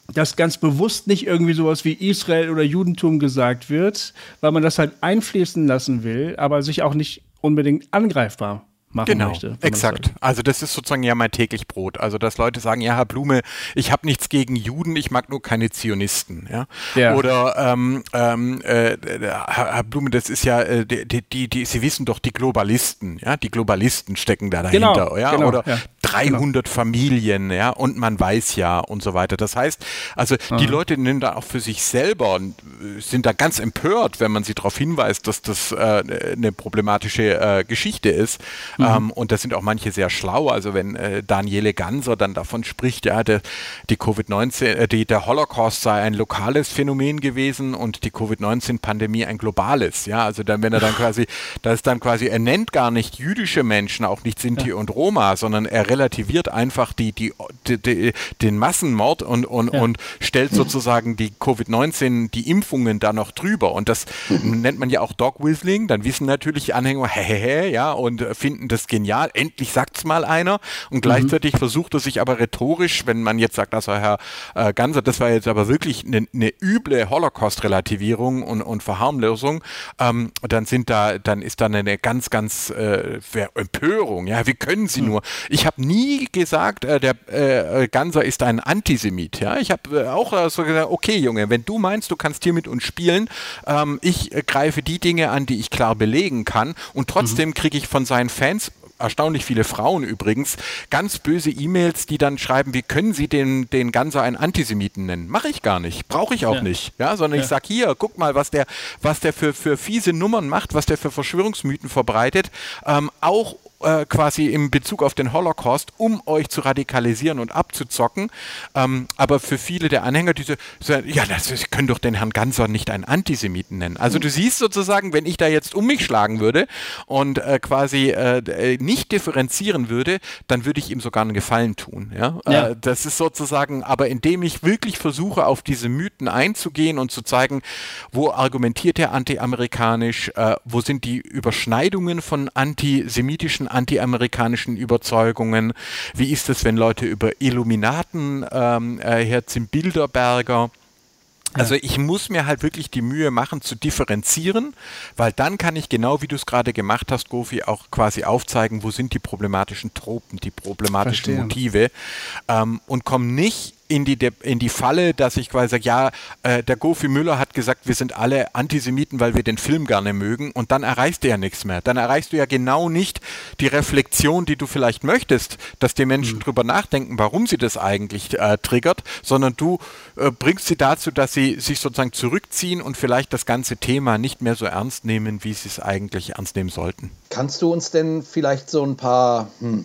dass ganz bewusst nicht irgendwie sowas wie Israel oder Judentum gesagt wird, weil man das halt einfließen lassen will, aber sich auch nicht unbedingt angreifbar machen genau, möchte. Exakt. Also das ist sozusagen ja mein täglich Brot. Also dass Leute sagen, ja, Herr Blume, ich habe nichts gegen Juden, ich mag nur keine Zionisten. Ja? Ja. Oder ähm, ähm, äh, Herr Blume, das ist ja, äh, die, die, die, Sie wissen doch, die Globalisten, ja, die Globalisten stecken da dahinter. Genau, ja? Genau, Oder ja. dreihundert genau. Familien, ja, und man weiß ja und so weiter. Das heißt, also mhm. die Leute nehmen da auch für sich selber, sind da ganz empört, wenn man sie darauf hinweist, dass das äh, eine problematische äh, Geschichte ist. Mhm. Ähm, und da sind auch manche sehr schlau. Also wenn äh, Daniele Ganser dann davon spricht, ja, der, die Covid neunzehn, äh, die, der Holocaust sei ein lokales Phänomen gewesen und die Covid neunzehn Pandemie ein globales. Ja, also dann, wenn er dann quasi, das ist dann quasi, er nennt gar nicht jüdische Menschen, auch nicht Sinti ja. und Roma, sondern er relativiert einfach die, die, die, die, den Massenmord und, und, ja. und stellt sozusagen die Covid neunzehn, die Impfungen da noch drüber. Und das mhm. nennt man ja auch Dog Whistling. Dann wissen natürlich Anhänger, hä, hä, hä, ja, und finden das genial. Endlich sagt's mal einer. Und gleichzeitig mhm. versucht er sich aber rhetorisch, wenn man jetzt sagt, also Herr äh, Ganser, das war jetzt aber wirklich eine, eine üble Holocaust-Relativierung und, und Verharmlosung, ähm, dann sind da, dann ist da eine ganz, ganz äh, Empörung. Ja, wie können Sie mhm. nur? Ich habe nie gesagt, äh, der äh, Ganser ist ein Antisemit. Ja, ich habe äh, auch äh, so gesagt, okay, Junge, wenn du meinst, du kannst hier mit uns spielen, ähm, ich äh, greife die Dinge an, die ich klar belegen kann und trotzdem mhm. kriege ich von seinen Fans, erstaunlich viele Frauen übrigens, ganz böse E-Mails, die dann schreiben, wie können Sie den, den Ganser einen Antisemiten nennen? Mache ich gar nicht, brauche ich auch ja. nicht, ja, sondern ja. ich sage hier, guck mal, was der, was der für, für fiese Nummern macht, was der für Verschwörungsmythen verbreitet, ähm, auch Äh, quasi in Bezug auf den Holocaust, um euch zu radikalisieren und abzuzocken. Ähm, aber für viele der Anhänger, diese sagen, ja, das, Sie können doch den Herrn Ganser nicht einen Antisemiten nennen. Also du siehst sozusagen, wenn ich da jetzt um mich schlagen würde und äh, quasi äh, nicht differenzieren würde, dann würde ich ihm sogar einen Gefallen tun. Ja? Ja. Äh, das ist sozusagen, aber indem ich wirklich versuche, auf diese Mythen einzugehen und zu zeigen, wo argumentiert er anti-amerikanisch, äh, wo sind die Überschneidungen von antisemitischen anti-amerikanischen Überzeugungen. Wie ist es, wenn Leute über Illuminaten ähm, äh, herziehen, Bilderberger? Also ich muss mir halt wirklich die Mühe machen zu differenzieren, weil dann kann ich genau, wie du es gerade gemacht hast, Gofi, auch quasi aufzeigen, wo sind die problematischen Tropen, die problematischen Verstehen. Motive ähm, und komme nicht in die, in die Falle, dass ich quasi sage, ja, äh, der Gofi Müller hat gesagt, wir sind alle Antisemiten, weil wir den Film gerne mögen und dann erreichst du ja nichts mehr. Dann erreichst du ja genau nicht die Reflexion, die du vielleicht möchtest, dass die Menschen mhm. drüber nachdenken, warum sie das eigentlich äh, triggert, sondern du äh, bringst sie dazu, dass sie sich sozusagen zurückziehen und vielleicht das ganze Thema nicht mehr so ernst nehmen, wie sie es eigentlich ernst nehmen sollten. Kannst du uns denn vielleicht so ein paar hm,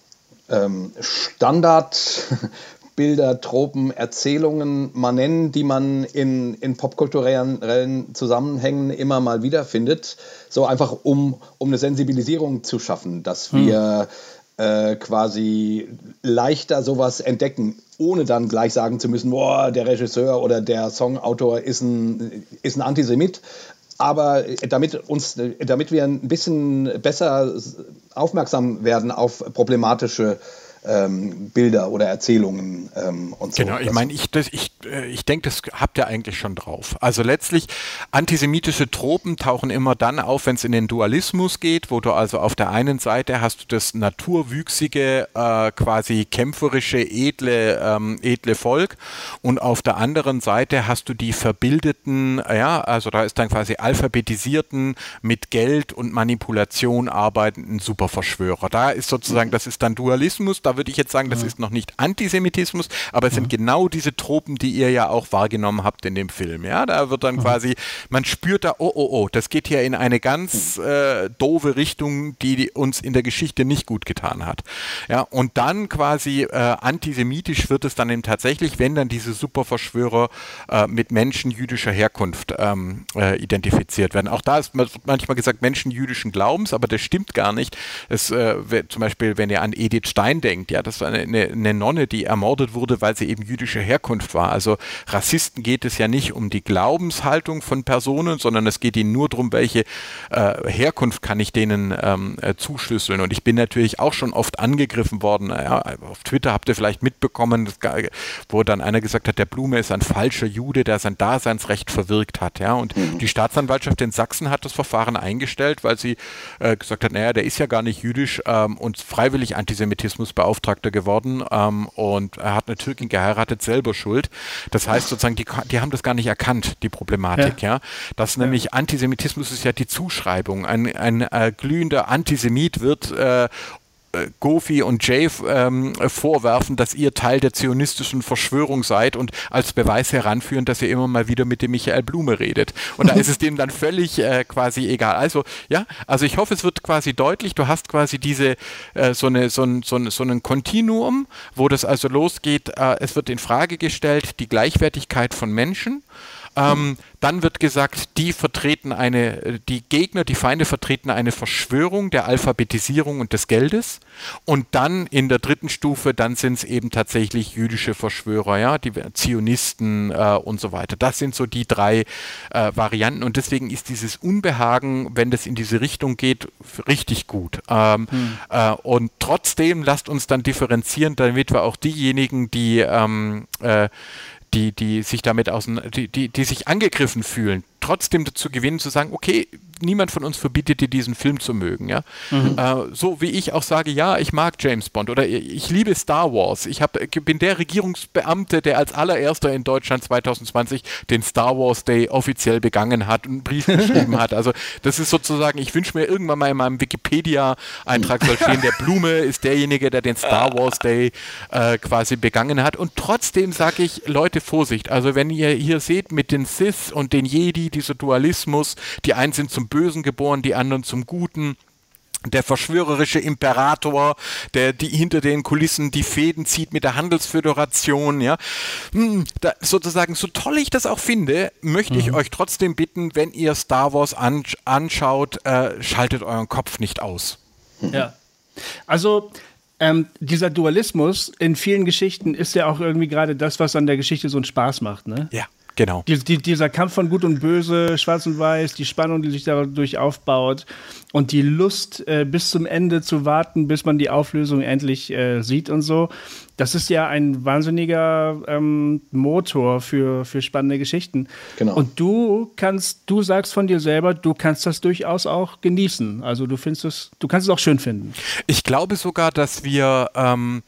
ähm, Standard Bilder, Tropen, Erzählungen mal nennen, die man in, in popkulturellen Zusammenhängen immer mal wiederfindet, so einfach um, um eine Sensibilisierung zu schaffen, dass wir hm. äh, quasi leichter sowas entdecken, ohne dann gleich sagen zu müssen, boah, der Regisseur oder der Songautor ist ein, ist ein Antisemit. Aber damit, uns, damit wir ein bisschen besser aufmerksam werden auf problematische Ähm, Bilder oder Erzählungen ähm, und so. Genau, ich meine, ich, das, ich, ich denke, das habt ihr eigentlich schon drauf. Also letztlich, antisemitische Tropen tauchen immer dann auf, wenn es in den Dualismus geht, wo du also auf der einen Seite hast du das naturwüchsige, äh, quasi kämpferische, edle, ähm, edle Volk und auf der anderen Seite hast du die verbildeten, ja, also da ist dann quasi alphabetisierten, mit Geld und Manipulation arbeitenden Superverschwörer. Da ist sozusagen, das ist dann Dualismus. Da würde ich jetzt sagen, das ist noch nicht Antisemitismus, aber es sind genau diese Tropen, die ihr ja auch wahrgenommen habt in dem Film. Ja, da wird dann quasi, man spürt da, oh, oh, oh, das geht hier in eine ganz äh, doofe Richtung, die uns in der Geschichte nicht gut getan hat. Ja, und dann quasi äh, antisemitisch wird es dann eben tatsächlich, wenn dann diese Superverschwörer äh, mit Menschen jüdischer Herkunft ähm, äh, identifiziert werden. Auch da ist manchmal gesagt Menschen jüdischen Glaubens, aber das stimmt gar nicht. Es, äh, zum Beispiel, wenn ihr an Edith Stein denkt, umgelenkt. Ja, das war eine, eine, eine Nonne, die ermordet wurde, weil sie eben jüdischer Herkunft war. Also Rassisten geht es ja nicht um die Glaubenshaltung von Personen, sondern es geht ihnen nur darum, welche äh, Herkunft kann ich denen ähm, äh, zuschlüsseln. Und ich bin natürlich auch schon oft angegriffen worden. Ja, auf Twitter habt ihr vielleicht mitbekommen, das, wo dann einer gesagt hat, der Blume ist ein falscher Jude, der sein Daseinsrecht verwirkt hat. Ja, und mhm. die Staatsanwaltschaft in Sachsen hat das Verfahren eingestellt, weil sie äh, gesagt hat, naja, der ist ja gar nicht jüdisch ähm, und freiwillig Antisemitismusbeauftragter geworden ähm, und er hat eine Türkin geheiratet, selber schuld. Das heißt sozusagen, die, die haben das gar nicht erkannt, die Problematik. Ja, ja? Das ja. nämlich Antisemitismus ist ja die Zuschreibung. Ein, ein äh, glühender Antisemit wird äh, Gofi und Jay ähm, vorwerfen, dass ihr Teil der zionistischen Verschwörung seid und als Beweis heranführen, dass ihr immer mal wieder mit dem Michael Blume redet. Und da ist es dem dann völlig äh, quasi egal. Also, ja, also ich hoffe, es wird quasi deutlich, du hast quasi diese, äh, so eine, so ein, so ein, so ein Kontinuum, wo das also losgeht, äh, es wird in Frage gestellt, die Gleichwertigkeit von Menschen. Ähm, dann wird gesagt, die vertreten eine, die Gegner, die Feinde vertreten eine Verschwörung der Alphabetisierung und des Geldes. Und dann in der dritten Stufe, dann sind es eben tatsächlich jüdische Verschwörer, ja, die Zionisten äh, und so weiter. Das sind so die drei äh, Varianten. Und deswegen ist dieses Unbehagen, wenn das in diese Richtung geht, richtig gut. Ähm, hm. äh, und trotzdem lasst uns dann differenzieren, damit wir auch diejenigen, die ähm, äh, die, die sich damit außen, die, die, die sich angegriffen fühlen, trotzdem dazu gewinnen, zu sagen, okay, niemand von uns verbietet dir, diesen Film zu mögen. Ja? Mhm. Äh, so wie ich auch sage, ja, ich mag James Bond oder ich liebe Star Wars. Ich hab, bin der Regierungsbeamte, der als allererster in Deutschland zwanzig zwanzig den Star Wars Day offiziell begangen hat und einen Brief geschrieben hat. Also das ist sozusagen, ich wünsche mir irgendwann mal in meinem Wikipedia-Eintrag soll stehen, der Blume ist derjenige, der den Star Wars Day äh, quasi begangen hat. Und trotzdem sage ich, Leute, Vorsicht. Also wenn ihr hier seht mit den Sith und den Jedi, dieser Dualismus, die einen sind zum Bösen geboren, die anderen zum Guten. Der verschwörerische Imperator, der die hinter den Kulissen die Fäden zieht mit der Handelsföderation, ja. Hm, da, sozusagen, so toll ich das auch finde, möchte mhm. ich euch trotzdem bitten, wenn ihr Star Wars an, anschaut, äh, schaltet euren Kopf nicht aus. Ja. Also ähm, dieser Dualismus in vielen Geschichten ist ja auch irgendwie gerade das, was an der Geschichte so einen Spaß macht, ne? Ja. Genau. Die, die, dieser Kampf von Gut und Böse, Schwarz und Weiß, die Spannung, die sich dadurch aufbaut und die Lust, äh, bis zum Ende zu warten, bis man die Auflösung endlich äh, sieht und so, das ist ja ein wahnsinniger ähm, Motor für, für spannende Geschichten. Genau. Und du kannst, du sagst von dir selber, du kannst das durchaus auch genießen. Also du findest es, du kannst es auch schön finden. Ich glaube sogar, dass wir ähm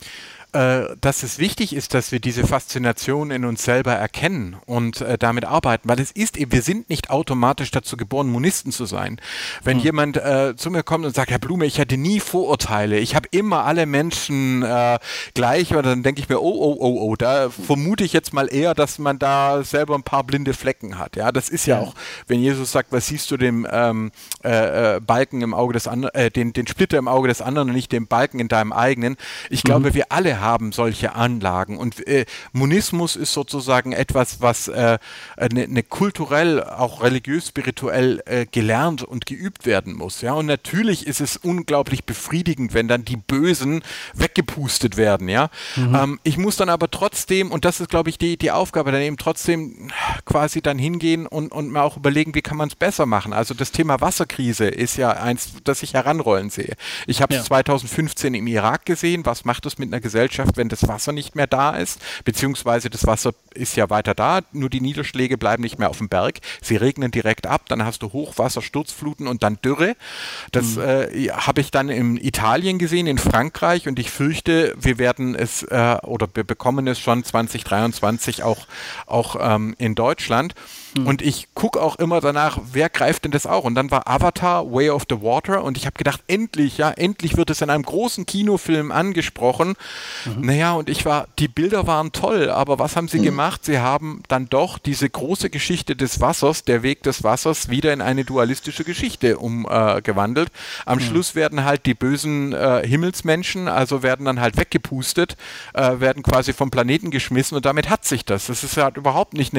dass es wichtig ist, dass wir diese Faszination in uns selber erkennen und äh, damit arbeiten, weil es ist eben, wir sind nicht automatisch dazu geboren, Monisten zu sein. Wenn mhm. jemand äh, zu mir kommt und sagt, Herr Blume, ich hatte nie Vorurteile, ich habe immer alle Menschen äh, gleich, und dann denke ich mir, oh, oh, oh, oh, da vermute ich jetzt mal eher, dass man da selber ein paar blinde Flecken hat. Ja, das ist ja, ja auch, wenn Jesus sagt, was siehst du dem ähm, äh, Balken im Auge des anderen, äh, den, den Splitter im Auge des anderen und nicht den Balken in deinem eigenen. Ich glaube, mhm. wir alle haben solche Anlagen und äh, Monismus ist sozusagen etwas, was äh, eine, eine kulturell, auch religiös-spirituell äh, gelernt und geübt werden muss. Ja? Und natürlich ist es unglaublich befriedigend, wenn dann die Bösen weggepustet werden. Ja? Mhm. Ähm, ich muss dann aber trotzdem, und das ist, glaube ich, die, die Aufgabe, dann eben trotzdem quasi dann hingehen und, und mir auch überlegen, wie kann man es besser machen. Also das Thema Wasserkrise ist ja eins, das ich heranrollen sehe. Ich habe es ja. zwanzig fünfzehn im Irak gesehen. Was macht das mit einer Gesellschaft, wenn das Wasser nicht mehr da ist, beziehungsweise das Wasser ist ja weiter da, nur die Niederschläge bleiben nicht mehr auf dem Berg, sie regnen direkt ab, dann hast du Hochwasser, Sturzfluten und dann Dürre. Das mhm. äh, habe ich dann in Italien gesehen, in Frankreich, und ich fürchte, wir werden es äh, oder wir bekommen es schon zwanzig dreiundzwanzig auch, auch ähm, in Deutschland. Mhm. Und ich gucke auch immer danach, wer greift denn das auch? Und dann war Avatar, Way of the Water, und ich habe gedacht, endlich, ja, endlich wird es in einem großen Kinofilm angesprochen. Mhm. Naja, und ich war, die Bilder waren toll, aber was haben sie mhm. gemacht? Sie haben dann doch diese große Geschichte des Wassers, der Weg des Wassers, wieder in eine dualistische Geschichte umgewandelt. Äh, Am mhm. Schluss werden halt die bösen äh, Himmelsmenschen, also werden dann halt weggepustet, äh, werden quasi vom Planeten geschmissen, und damit hat sich das. Das ist halt überhaupt nicht eine Reflexion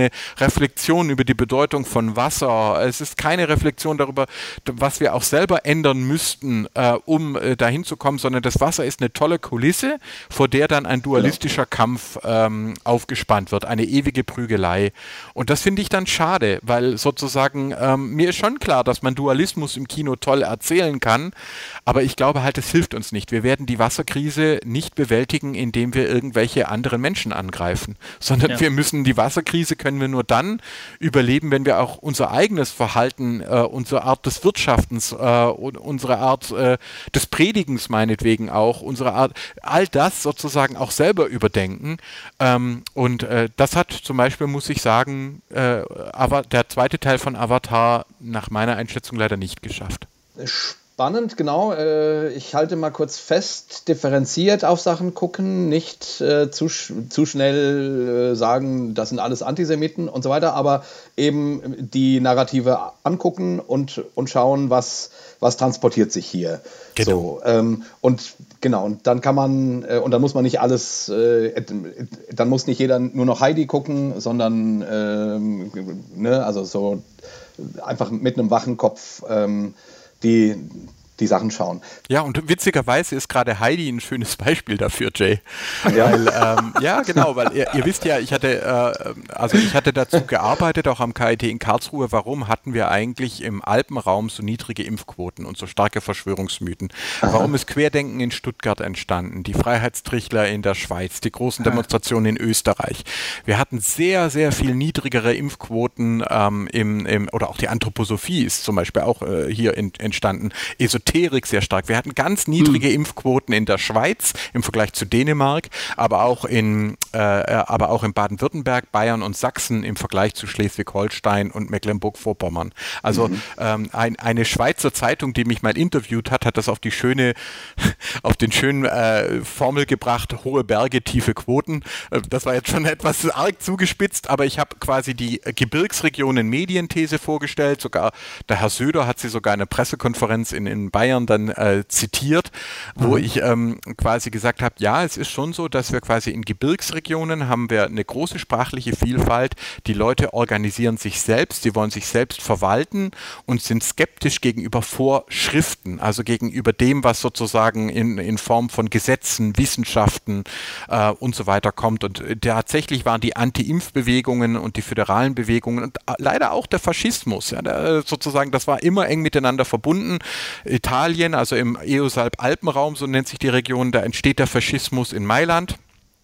Reflexion über die Bedeutung von Wasser. Es ist keine Reflexion darüber, was wir auch selber ändern müssten, äh, um äh, dahin zu kommen, sondern das Wasser ist eine tolle Kulisse, vor der dann ein dualistischer Kampf ähm, aufgespannt wird, eine ewige Prügelei. Und das finde ich dann schade, weil sozusagen ähm, mir ist schon klar, dass man Dualismus im Kino toll erzählen kann, aber ich glaube halt, es hilft uns nicht. Wir werden die Wasserkrise nicht bewältigen, indem wir irgendwelche anderen Menschen angreifen, sondern ja. wir müssen, die Wasserkrise können wir nur dann überleben, wenn wir auch unser eigenes Verhalten, äh, unsere Art des Wirtschaftens, äh, unsere Art äh, des Predigens meinetwegen auch, unsere Art, all das sozusagen auch selber überdenken. Ähm, und äh, das hat zum Beispiel, muss ich sagen, äh, aber der zweite Teil von Avatar nach meiner Einschätzung leider nicht geschafft. Spannend, genau. Ich halte mal kurz fest, differenziert auf Sachen gucken, nicht zu, zu schnell sagen, das sind alles Antisemiten und so weiter, aber eben die Narrative angucken und, und schauen, was, was transportiert sich hier. Genau. So, ähm, und genau, und dann kann man, äh, und dann muss man nicht alles, äh, dann muss nicht jeder nur noch Heidi gucken, sondern ähm, ne, also so einfach mit einem wachen Kopf ähm, die, die Sachen schauen. Ja, und witzigerweise ist gerade Heidi ein schönes Beispiel dafür, Jay. Ja, weil, ähm, ja genau, weil ihr, ihr wisst ja, ich hatte, äh, also ich hatte dazu gearbeitet, auch am K I T in Karlsruhe, warum hatten wir eigentlich im Alpenraum so niedrige Impfquoten und so starke Verschwörungsmythen? Aha. Warum ist Querdenken in Stuttgart entstanden, die Freiheitstrichler in der Schweiz, die großen Demonstrationen in Österreich? Wir hatten sehr, sehr viel niedrigere Impfquoten ähm, im, im, oder auch die Anthroposophie ist zum Beispiel auch äh, hier in, entstanden, Esoterik sehr stark. Wir hatten ganz niedrige hm. Impfquoten in der Schweiz im Vergleich zu Dänemark, aber auch in, äh, aber auch in Baden-Württemberg, Bayern und Sachsen im Vergleich zu Schleswig-Holstein und Mecklenburg-Vorpommern. Also mhm. ähm, ein, eine Schweizer Zeitung, die mich mal interviewt hat, hat das auf die schöne, auf den schönen äh, Formel gebracht, hohe Berge, tiefe Quoten. Äh, das war jetzt schon etwas arg zugespitzt, aber ich habe quasi die Gebirgsregionen Medienthese vorgestellt. Sogar der Herr Söder hat sie sogar in einer Pressekonferenz in, in Bayern dann äh, zitiert, wo mhm. ich ähm, quasi gesagt habe, ja, es ist schon so, dass wir quasi in Gebirgsregionen haben wir eine große sprachliche Vielfalt. Die Leute organisieren sich selbst, sie wollen sich selbst verwalten und sind skeptisch gegenüber Vorschriften, also gegenüber dem, was sozusagen in, in Form von Gesetzen, Wissenschaften äh, und so weiter kommt. Und äh, tatsächlich waren die Anti-Impf-Bewegungen und die föderalen Bewegungen und äh, leider auch der Faschismus, ja, der, sozusagen, das war immer eng miteinander verbunden. Italien, also im Eosalp-Alpenraum, so nennt sich die Region, da entsteht der Faschismus in Mailand.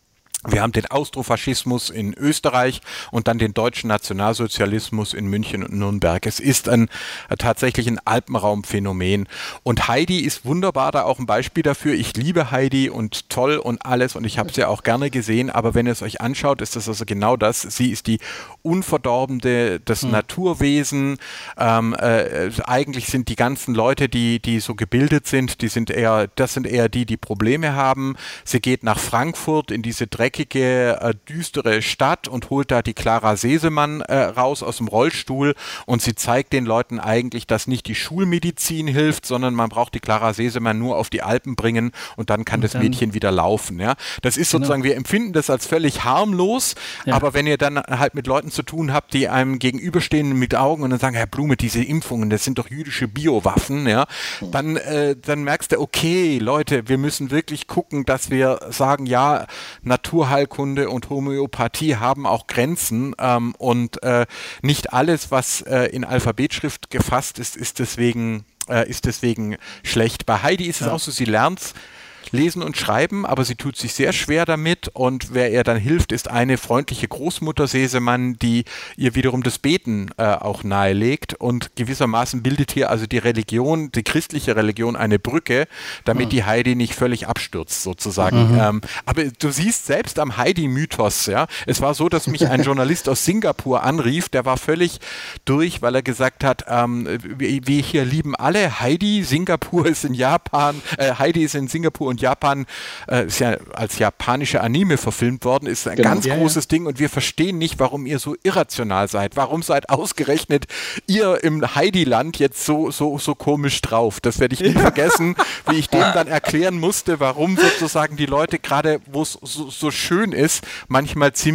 Wir haben den Austrofaschismus in Österreich und dann den deutschen Nationalsozialismus in München und Nürnberg. Es ist ein tatsächlich ein Alpenraumphänomen. Und Heidi ist wunderbar da auch ein Beispiel dafür. Ich liebe Heidi und toll und alles und ich habe sie auch gerne gesehen. Aber wenn ihr es euch anschaut, ist das also genau das. Sie ist die Unverdorbene, das mhm. Naturwesen. Ähm, äh, eigentlich sind die ganzen Leute, die, die so gebildet sind, die sind eher, das sind eher die, die Probleme haben. Sie geht nach Frankfurt in diese dreckige, äh, düstere Stadt und holt da die Clara Sesemann äh, raus aus dem Rollstuhl und sie zeigt den Leuten eigentlich, dass nicht die Schulmedizin hilft, sondern man braucht die Clara Sesemann nur auf die Alpen bringen und dann kann und das dann Mädchen wieder laufen. Ja? Das ist sozusagen, genau. wir empfinden das als völlig harmlos, ja. aber wenn ihr dann halt mit Leuten zu tun habt, die einem gegenüberstehen mit Augen und dann sagen, Herr Blume, diese Impfungen, das sind doch jüdische Biowaffen, ja, mhm. dann, äh, dann merkst du, okay, Leute, wir müssen wirklich gucken, dass wir sagen, ja, Naturheilkunde und Homöopathie haben auch Grenzen ähm, und äh, nicht alles, was äh, in Alphabetschrift gefasst ist, ist deswegen, äh, ist deswegen schlecht. Bei Heidi ist es ja. auch so, sie lernt lesen und schreiben, aber sie tut sich sehr schwer damit und wer ihr dann hilft, ist eine freundliche Großmutter Sesemann, die ihr wiederum das Beten äh, auch nahelegt und gewissermaßen bildet hier also die Religion, die christliche Religion eine Brücke, damit mhm. die Heidi nicht völlig abstürzt sozusagen. Mhm. Ähm, aber du siehst selbst am Heidi-Mythos, ja, es war so, dass mich ein Journalist aus Singapur anrief, der war völlig durch, weil er gesagt hat, ähm, wir, wir hier lieben alle Heidi, Singapur ist in Japan, äh, Heidi ist in Singapur und Japan äh, ist ja als japanische Anime verfilmt worden, ist ein genau. ganz ja, großes ja. Ding und wir verstehen nicht, warum ihr so irrational seid. Warum seid ausgerechnet ihr im Heidi-Land jetzt so, so, so komisch drauf? Das werde ich nie vergessen, wie ich dem dann erklären musste, warum sozusagen die Leute gerade, wo es so, so schön ist, manchmal ziemlich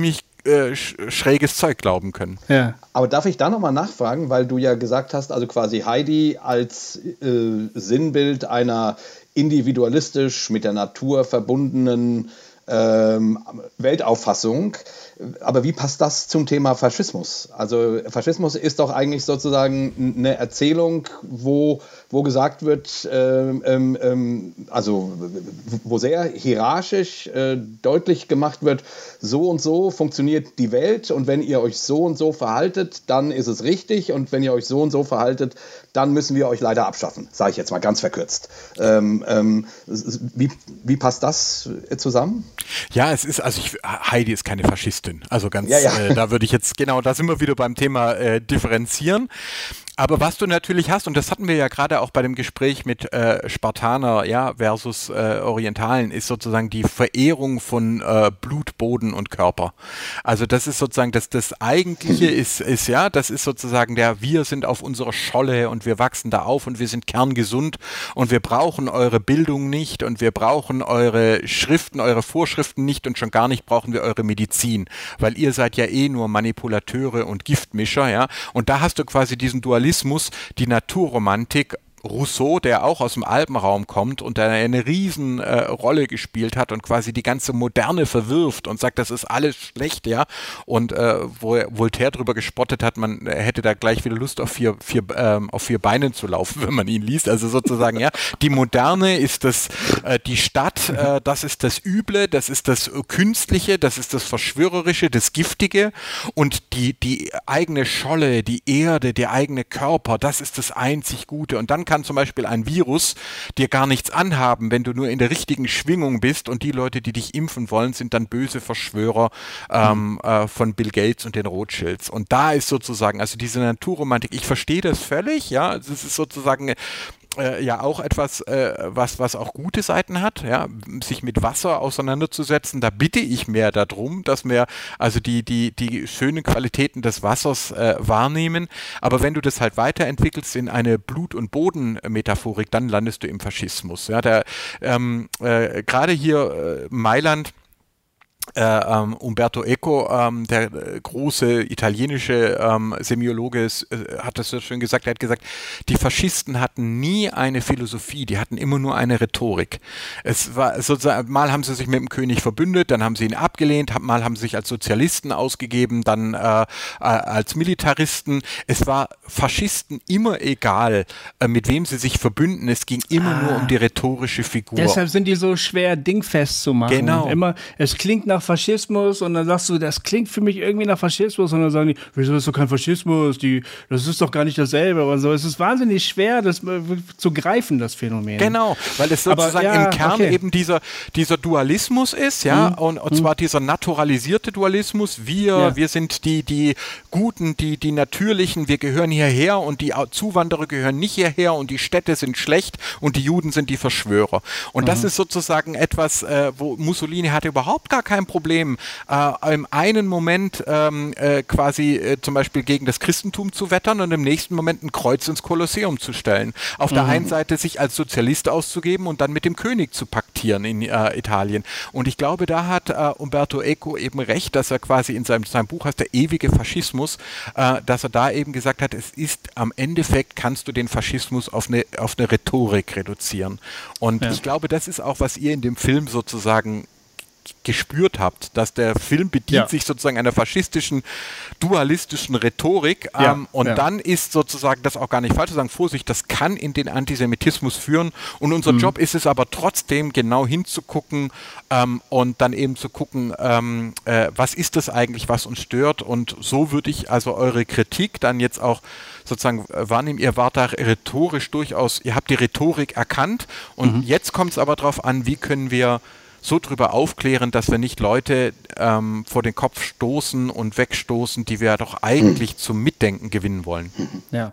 äh, schräges Zeug glauben können. Ja. Aber darf ich da nochmal nachfragen, weil du ja gesagt hast, also quasi Heidi als äh, Sinnbild einer individualistisch mit der Natur verbundenen ähm, Weltauffassung. Aber wie passt das zum Thema Faschismus? Also Faschismus ist doch eigentlich sozusagen eine Erzählung, wo, wo gesagt wird, ähm, ähm, also wo sehr hierarchisch äh, deutlich gemacht wird, so und so funktioniert die Welt und wenn ihr euch so und so verhaltet, dann ist es richtig und wenn ihr euch so und so verhaltet, dann müssen wir euch leider abschaffen, sage ich jetzt mal ganz verkürzt. Ähm, ähm, wie, wie passt das zusammen? Ja, es ist, also ich, Heidi ist keine Faschistin, also ganz, ja, ja. Äh, da würde ich jetzt, genau, da sind wir wieder beim Thema äh, differenzieren. Aber was du natürlich hast, und das hatten wir ja gerade auch bei dem Gespräch mit äh, Spartaner ja, versus äh, Orientalen, ist sozusagen die Verehrung von äh, Blut, Boden und Körper. Also das ist sozusagen, das, das Eigentliche ist, ist ja, das ist sozusagen der, wir sind auf unserer Scholle und wir wachsen da auf und wir sind kerngesund und wir brauchen eure Bildung nicht und wir brauchen eure Schriften, eure Vorschriften nicht und schon gar nicht brauchen wir eure Medizin, weil ihr seid ja eh nur Manipulateure und Giftmischer, ja. Und da hast du quasi diesen Dualismus, die Naturromantik, Rousseau, der auch aus dem Alpenraum kommt und der eine riesen äh, Rolle gespielt hat und quasi die ganze Moderne verwirft und sagt, das ist alles schlecht, ja, und äh, wo Voltaire drüber gespottet hat, man hätte da gleich wieder Lust auf vier, vier, ähm, auf vier Beinen zu laufen, wenn man ihn liest, also sozusagen, ja, die Moderne ist das, äh, die Stadt, äh, das ist das Üble, das ist das Künstliche, das ist das Verschwörerische, das Giftige und die, die eigene Scholle, die Erde, der eigene Körper, das ist das einzig Gute und dann kann kann zum Beispiel ein Virus dir gar nichts anhaben, wenn du nur in der richtigen Schwingung bist und die Leute, die dich impfen wollen, sind dann böse Verschwörer ähm, äh, von Bill Gates und den Rothschilds. Und da ist sozusagen, also diese Naturromantik, ich verstehe das völlig, ja, es ist sozusagen Äh, ja auch etwas, äh, was, was auch gute Seiten hat, ja, sich mit Wasser auseinanderzusetzen. Da bitte ich mehr darum, dass wir also die, die, die schönen Qualitäten des Wassers äh, wahrnehmen. Aber wenn du das halt weiterentwickelst in eine Blut- und Boden-Metaphorik, dann landest du im Faschismus. Ja, der, ähm, äh, gerade hier äh, Mailand, Äh, ähm, Umberto Eco, ähm, der äh, große italienische ähm, Semiologe, äh, hat das so schön gesagt, er hat gesagt, die Faschisten hatten nie eine Philosophie, die hatten immer nur eine Rhetorik. Es war sozusagen, mal haben sie sich mit dem König verbündet, dann haben sie ihn abgelehnt, mal haben sie sich als Sozialisten ausgegeben, dann äh, äh, als Militaristen. Es war Faschisten immer egal, äh, mit wem sie sich verbünden, es ging immer ah, nur um die rhetorische Figur. Deshalb sind die so schwer dingfest zu machen. Genau. Immer, es klingt nach Faschismus und dann sagst du, das klingt für mich irgendwie nach Faschismus und dann sagen die, wieso ist doch kein Faschismus, die, das ist doch gar nicht dasselbe und so. Es ist wahnsinnig schwer, das zu greifen, das Phänomen. Genau, weil es sozusagen Aber, ja, im Kern okay. eben dieser, dieser Dualismus ist, ja, mhm. und, und zwar mhm. dieser naturalisierte Dualismus, wir, ja. wir sind die, die Guten, die, die Natürlichen, wir gehören hierher und die Zuwanderer gehören nicht hierher und die Städte sind schlecht und die Juden sind die Verschwörer. Und mhm. das ist sozusagen etwas, äh, wo Mussolini hatte überhaupt gar kein Problem, äh, im einen Moment ähm, äh, quasi äh, zum Beispiel gegen das Christentum zu wettern und im nächsten Moment ein Kreuz ins Kolosseum zu stellen. Auf mhm. der einen Seite sich als Sozialist auszugeben und dann mit dem König zu paktieren in äh, Italien. Und ich glaube, da hat äh, Umberto Eco eben recht, dass er quasi in seinem, seinem Buch heißt der ewige Faschismus, äh, dass er da eben gesagt hat, es ist am Endeffekt, kannst du den Faschismus auf eine, auf eine Rhetorik reduzieren. Und ja. ich glaube, das ist auch, was ihr in dem Film sozusagen gespürt habt, dass der Film bedient ja. sich sozusagen einer faschistischen, dualistischen Rhetorik ja, ähm, und ja. dann ist sozusagen, das auch gar nicht falsch zu sagen, Vorsicht, das kann in den Antisemitismus führen und unser mhm. Job ist es aber trotzdem genau hinzugucken ähm, und dann eben zu gucken, ähm, äh, was ist das eigentlich, was uns stört und so würde ich also eure Kritik dann jetzt auch sozusagen wahrnehmen, ihr wart da rhetorisch durchaus, ihr habt die Rhetorik erkannt und mhm. jetzt kommt es aber darauf an, wie können wir so drüber aufklären, dass wir nicht Leute ähm, vor den Kopf stoßen und wegstoßen, die wir doch eigentlich zum Mitdenken gewinnen wollen. Ja.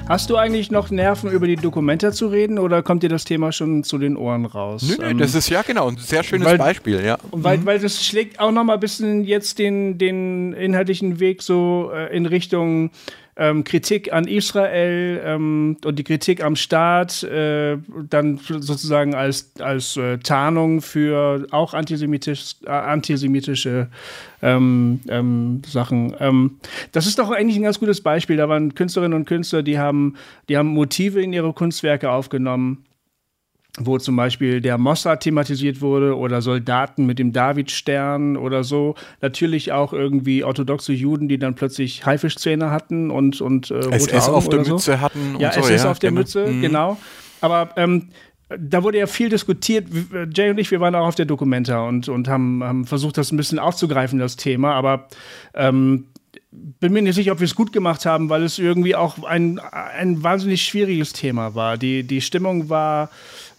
Hast du eigentlich noch Nerven, über die Dokumenta zu reden, oder kommt dir das Thema schon zu den Ohren raus? Nö, nö, ähm, das ist ja genau ein sehr schönes weil, Beispiel, ja. Weil, mhm. weil das schlägt auch noch mal ein bisschen jetzt den, den inhaltlichen Weg so äh, in Richtung ähm, Kritik an Israel ähm, und die Kritik am Staat, äh, dann sozusagen als, als äh, Tarnung für auch antisemitisch, äh, antisemitische ähm, ähm, Sachen. Ähm, das ist doch eigentlich ein ganz gutes Beispiel. Da waren Künstlerinnen und Künstler, die haben, die haben Motive in ihre Kunstwerke aufgenommen, wo zum Beispiel der Mossad thematisiert wurde oder Soldaten mit dem Davidstern oder so. Natürlich auch irgendwie orthodoxe Juden, die dann plötzlich Haifischzähne hatten und, und äh, rote S S Augen auf der oder Mütze so. hatten und ja, so. S S ja, auf der genau. Mütze, mhm. genau. Aber ähm, da wurde ja viel diskutiert. Jay und ich, wir waren auch auf der Dokumenta und, und haben, haben versucht, das ein bisschen aufzugreifen, das Thema. Aber ähm, bin mir nicht sicher, ob wir es gut gemacht haben, weil es irgendwie auch ein, ein wahnsinnig schwieriges Thema war. Die, die Stimmung war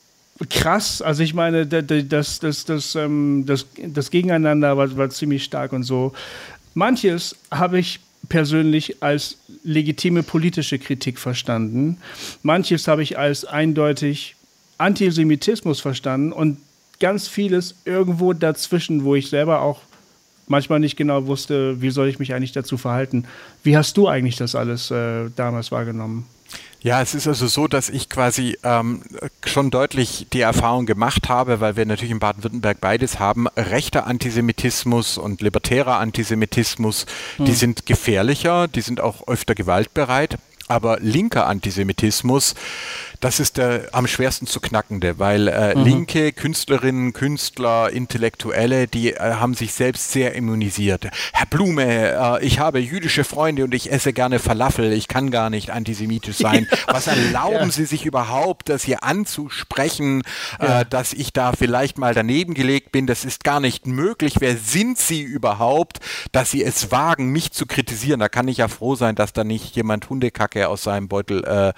krass, also ich meine, das, das, das, ähm, das, das Gegeneinander war, war ziemlich stark und so. Manches habe ich persönlich als legitime politische Kritik verstanden. Manches habe ich als eindeutig Antisemitismus verstanden und ganz vieles irgendwo dazwischen, wo ich selber auch manchmal nicht genau wusste, wie soll ich mich eigentlich dazu verhalten. Wie hast du eigentlich das alles äh, damals wahrgenommen? Ja, es ist also so, dass ich quasi ähm, schon deutlich die Erfahrung gemacht habe, weil wir natürlich in Baden-Württemberg beides haben, rechter Antisemitismus und libertärer Antisemitismus, hm. die sind gefährlicher, die sind auch öfter gewaltbereit. Aber linker Antisemitismus, das ist der am schwersten zu knackende, weil äh, mhm. linke Künstlerinnen, Künstler, Intellektuelle, die äh, haben sich selbst sehr immunisiert. Herr Blume, äh, ich habe jüdische Freunde und ich esse gerne Falafel, ich kann gar nicht antisemitisch sein. Was erlauben ja. Sie sich überhaupt, das hier anzusprechen, ja. äh, dass ich da vielleicht mal daneben gelegt bin? Das ist gar nicht möglich. Wer sind Sie überhaupt, dass Sie es wagen, mich zu kritisieren? Da kann ich ja froh sein, dass da nicht jemand Hundekacke aus seinem Beutel äh,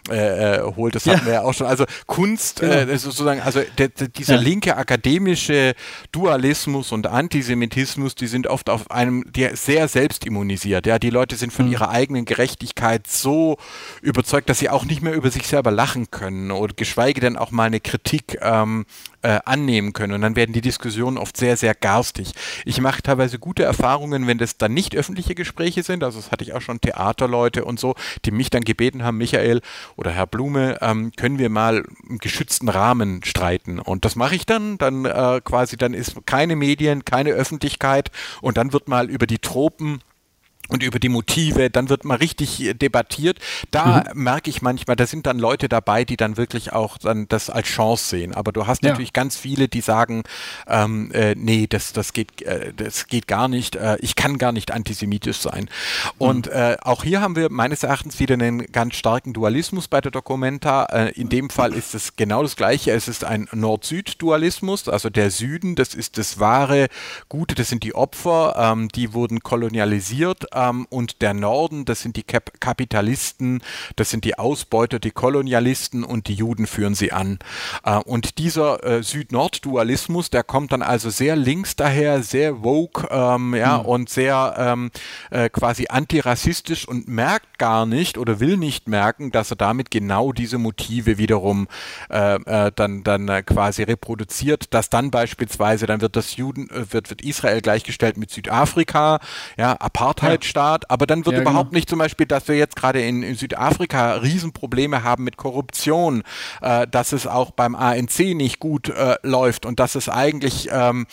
äh, holt. Das hatten ja. wir ja auch schon. Also Kunst, genau. äh, sozusagen, also der, der, dieser ja. linke akademische Dualismus und Antisemitismus, die sind oft auf einem, die sehr selbstimmunisiert. Ja, die Leute sind von mhm. ihrer eigenen Gerechtigkeit so überzeugt, dass sie auch nicht mehr über sich selber lachen können oder geschweige denn auch mal eine Kritik ähm, äh, annehmen können. Und dann werden die Diskussionen oft sehr, sehr garstig. Ich mache teilweise gute Erfahrungen, wenn das dann nicht öffentliche Gespräche sind. Also das hatte ich auch schon Theaterleute und so, die mich dann gebeten haben, Michael oder Herr Blume, ähm, können wir mal im geschützten Rahmen streiten. Und das mache ich dann. Dann äh, quasi, dann ist keine Medien, keine Öffentlichkeit und dann wird mal über die Tropen und über die Motive, dann wird mal richtig debattiert. Da mhm. merke ich manchmal, da sind dann Leute dabei, die dann wirklich auch dann das als Chance sehen. Aber du hast ja. natürlich ganz viele, die sagen, ähm, äh, nee, das, das, geht, äh, das geht gar nicht. Äh, ich kann gar nicht antisemitisch sein. Mhm. Und äh, auch hier haben wir meines Erachtens wieder einen ganz starken Dualismus bei der Dokumenta. Äh, in dem Fall ist es genau das Gleiche. Es ist ein Nord-Süd-Dualismus. Also der Süden, das ist das wahre Gute, das sind die Opfer, ähm, die wurden kolonialisiert. Und der Norden, das sind die Kap- Kapitalisten, das sind die Ausbeuter, die Kolonialisten und die Juden führen sie an. Und dieser äh, Süd-Nord-Dualismus, der kommt dann also sehr links daher, sehr woke ähm, ja, mhm. und sehr ähm, äh, quasi antirassistisch und merkt gar nicht oder will nicht merken, dass er damit genau diese Motive wiederum äh, äh, dann, dann äh, quasi reproduziert, dass dann beispielsweise, dann wird das Juden, äh, wird, wird Israel gleichgestellt mit Südafrika, ja, Apartheid Staat, aber dann wird ja, überhaupt genau. nicht zum Beispiel, dass wir jetzt gerade in, in Südafrika Riesenprobleme haben mit Korruption, äh, dass es auch beim A N C nicht gut äh, läuft und dass es eigentlich ähm,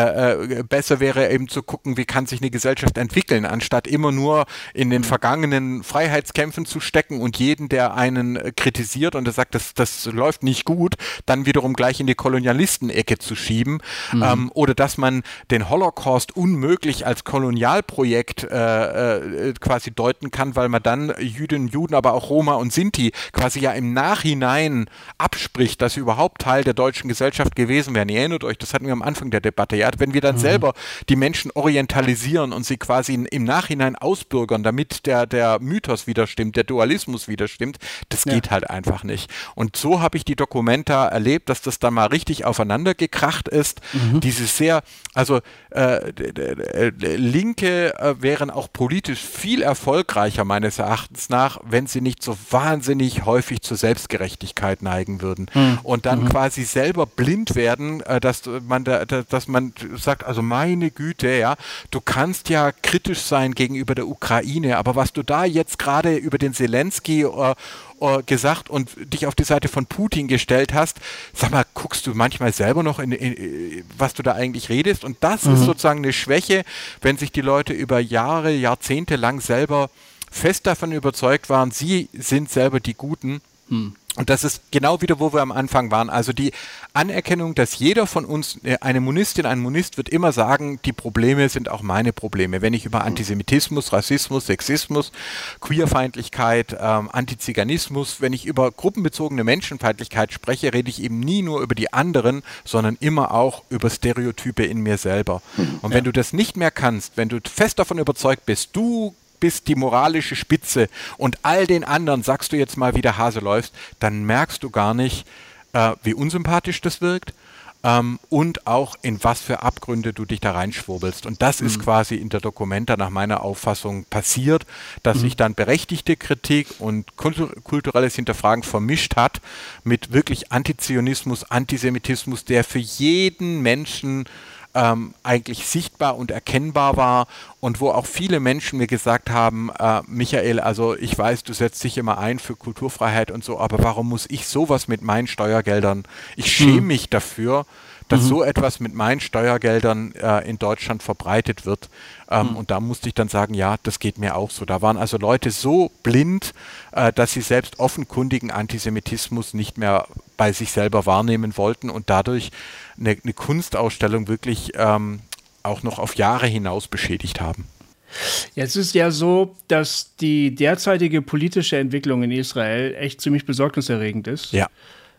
äh, besser wäre, eben zu gucken, wie kann sich eine Gesellschaft entwickeln, anstatt immer nur in den vergangenen Freiheitskämpfen zu stecken und jeden, der einen kritisiert und der sagt, das, das läuft nicht gut, dann wiederum gleich in die Kolonialistenecke zu schieben mhm. ähm, oder dass man den Holocaust unmöglich als Kolonialprojekt äh, äh, quasi deuten kann, weil man dann Jüdinnen, Juden, aber auch Roma und Sinti quasi ja im Nachhinein abspricht, dass sie überhaupt Teil der deutschen Gesellschaft gewesen wären. Ihr erinnert euch, das hatten wir am Anfang der Debatte, ja, wenn wir dann mhm. selber die Menschen orientalisieren und sie quasi in, im Nachhinein ausbürgern, damit der, der Mythos wieder stimmt, der Dualismus wieder stimmt, das ja. geht halt einfach nicht. Und so habe ich die Dokumenta erlebt, dass das da mal richtig aufeinander gekracht ist. Mhm. Dieses sehr, also äh, Linke äh, wären auch auch politisch viel erfolgreicher meines Erachtens nach, wenn sie nicht so wahnsinnig häufig zur Selbstgerechtigkeit neigen würden mhm. und dann mhm. quasi selber blind werden, äh, dass man da, dass man sagt, also meine Güte, ja, du kannst ja kritisch sein gegenüber der Ukraine, aber was du da jetzt gerade über den Zelensky äh, gesagt und dich auf die Seite von Putin gestellt hast, sag mal, guckst du manchmal selber noch in, in was du da eigentlich redest? Und das mhm. ist sozusagen eine Schwäche, wenn sich die Leute über Jahre, Jahrzehnte lang selber fest davon überzeugt waren, sie sind selber die Guten. Mhm. Und das ist genau wieder, wo wir am Anfang waren. Also die Anerkennung, dass jeder von uns, eine Monistin, ein Monist wird immer sagen, die Probleme sind auch meine Probleme. Wenn ich über Antisemitismus, Rassismus, Sexismus, Queerfeindlichkeit, ähm, Antiziganismus, wenn ich über gruppenbezogene Menschenfeindlichkeit spreche, rede ich eben nie nur über die anderen, sondern immer auch über Stereotype in mir selber. Und wenn ja. du das nicht mehr kannst, wenn du fest davon überzeugt bist, du bist die moralische Spitze und all den anderen sagst du jetzt mal, wie der Hase läuft, dann merkst du gar nicht, äh, wie unsympathisch das wirkt ähm, und auch in was für Abgründe du dich da reinschwurbelst. Und das mhm. ist quasi in der Documenta nach meiner Auffassung passiert, dass mhm. sich dann berechtigte Kritik und kultur- kulturelles Hinterfragen vermischt hat mit wirklich Antizionismus, Antisemitismus, der für jeden Menschen Ähm, eigentlich sichtbar und erkennbar war und wo auch viele Menschen mir gesagt haben, äh, Michael, also ich weiß, du setzt dich immer ein für Kulturfreiheit und so, aber warum muss ich sowas mit meinen Steuergeldern? Ich schäme mhm. mich dafür, dass mhm. so etwas mit meinen Steuergeldern äh, in Deutschland verbreitet wird. Ähm, mhm. Und da musste ich dann sagen, ja, das geht mir auch so. Da waren also Leute so blind, äh, dass sie selbst offenkundigen Antisemitismus nicht mehr bei sich selber wahrnehmen wollten und dadurch eine, eine Kunstausstellung wirklich ähm, auch noch auf Jahre hinaus beschädigt haben. Jetzt ist ja so, dass die derzeitige politische Entwicklung in Israel echt ziemlich besorgniserregend ist. Ja.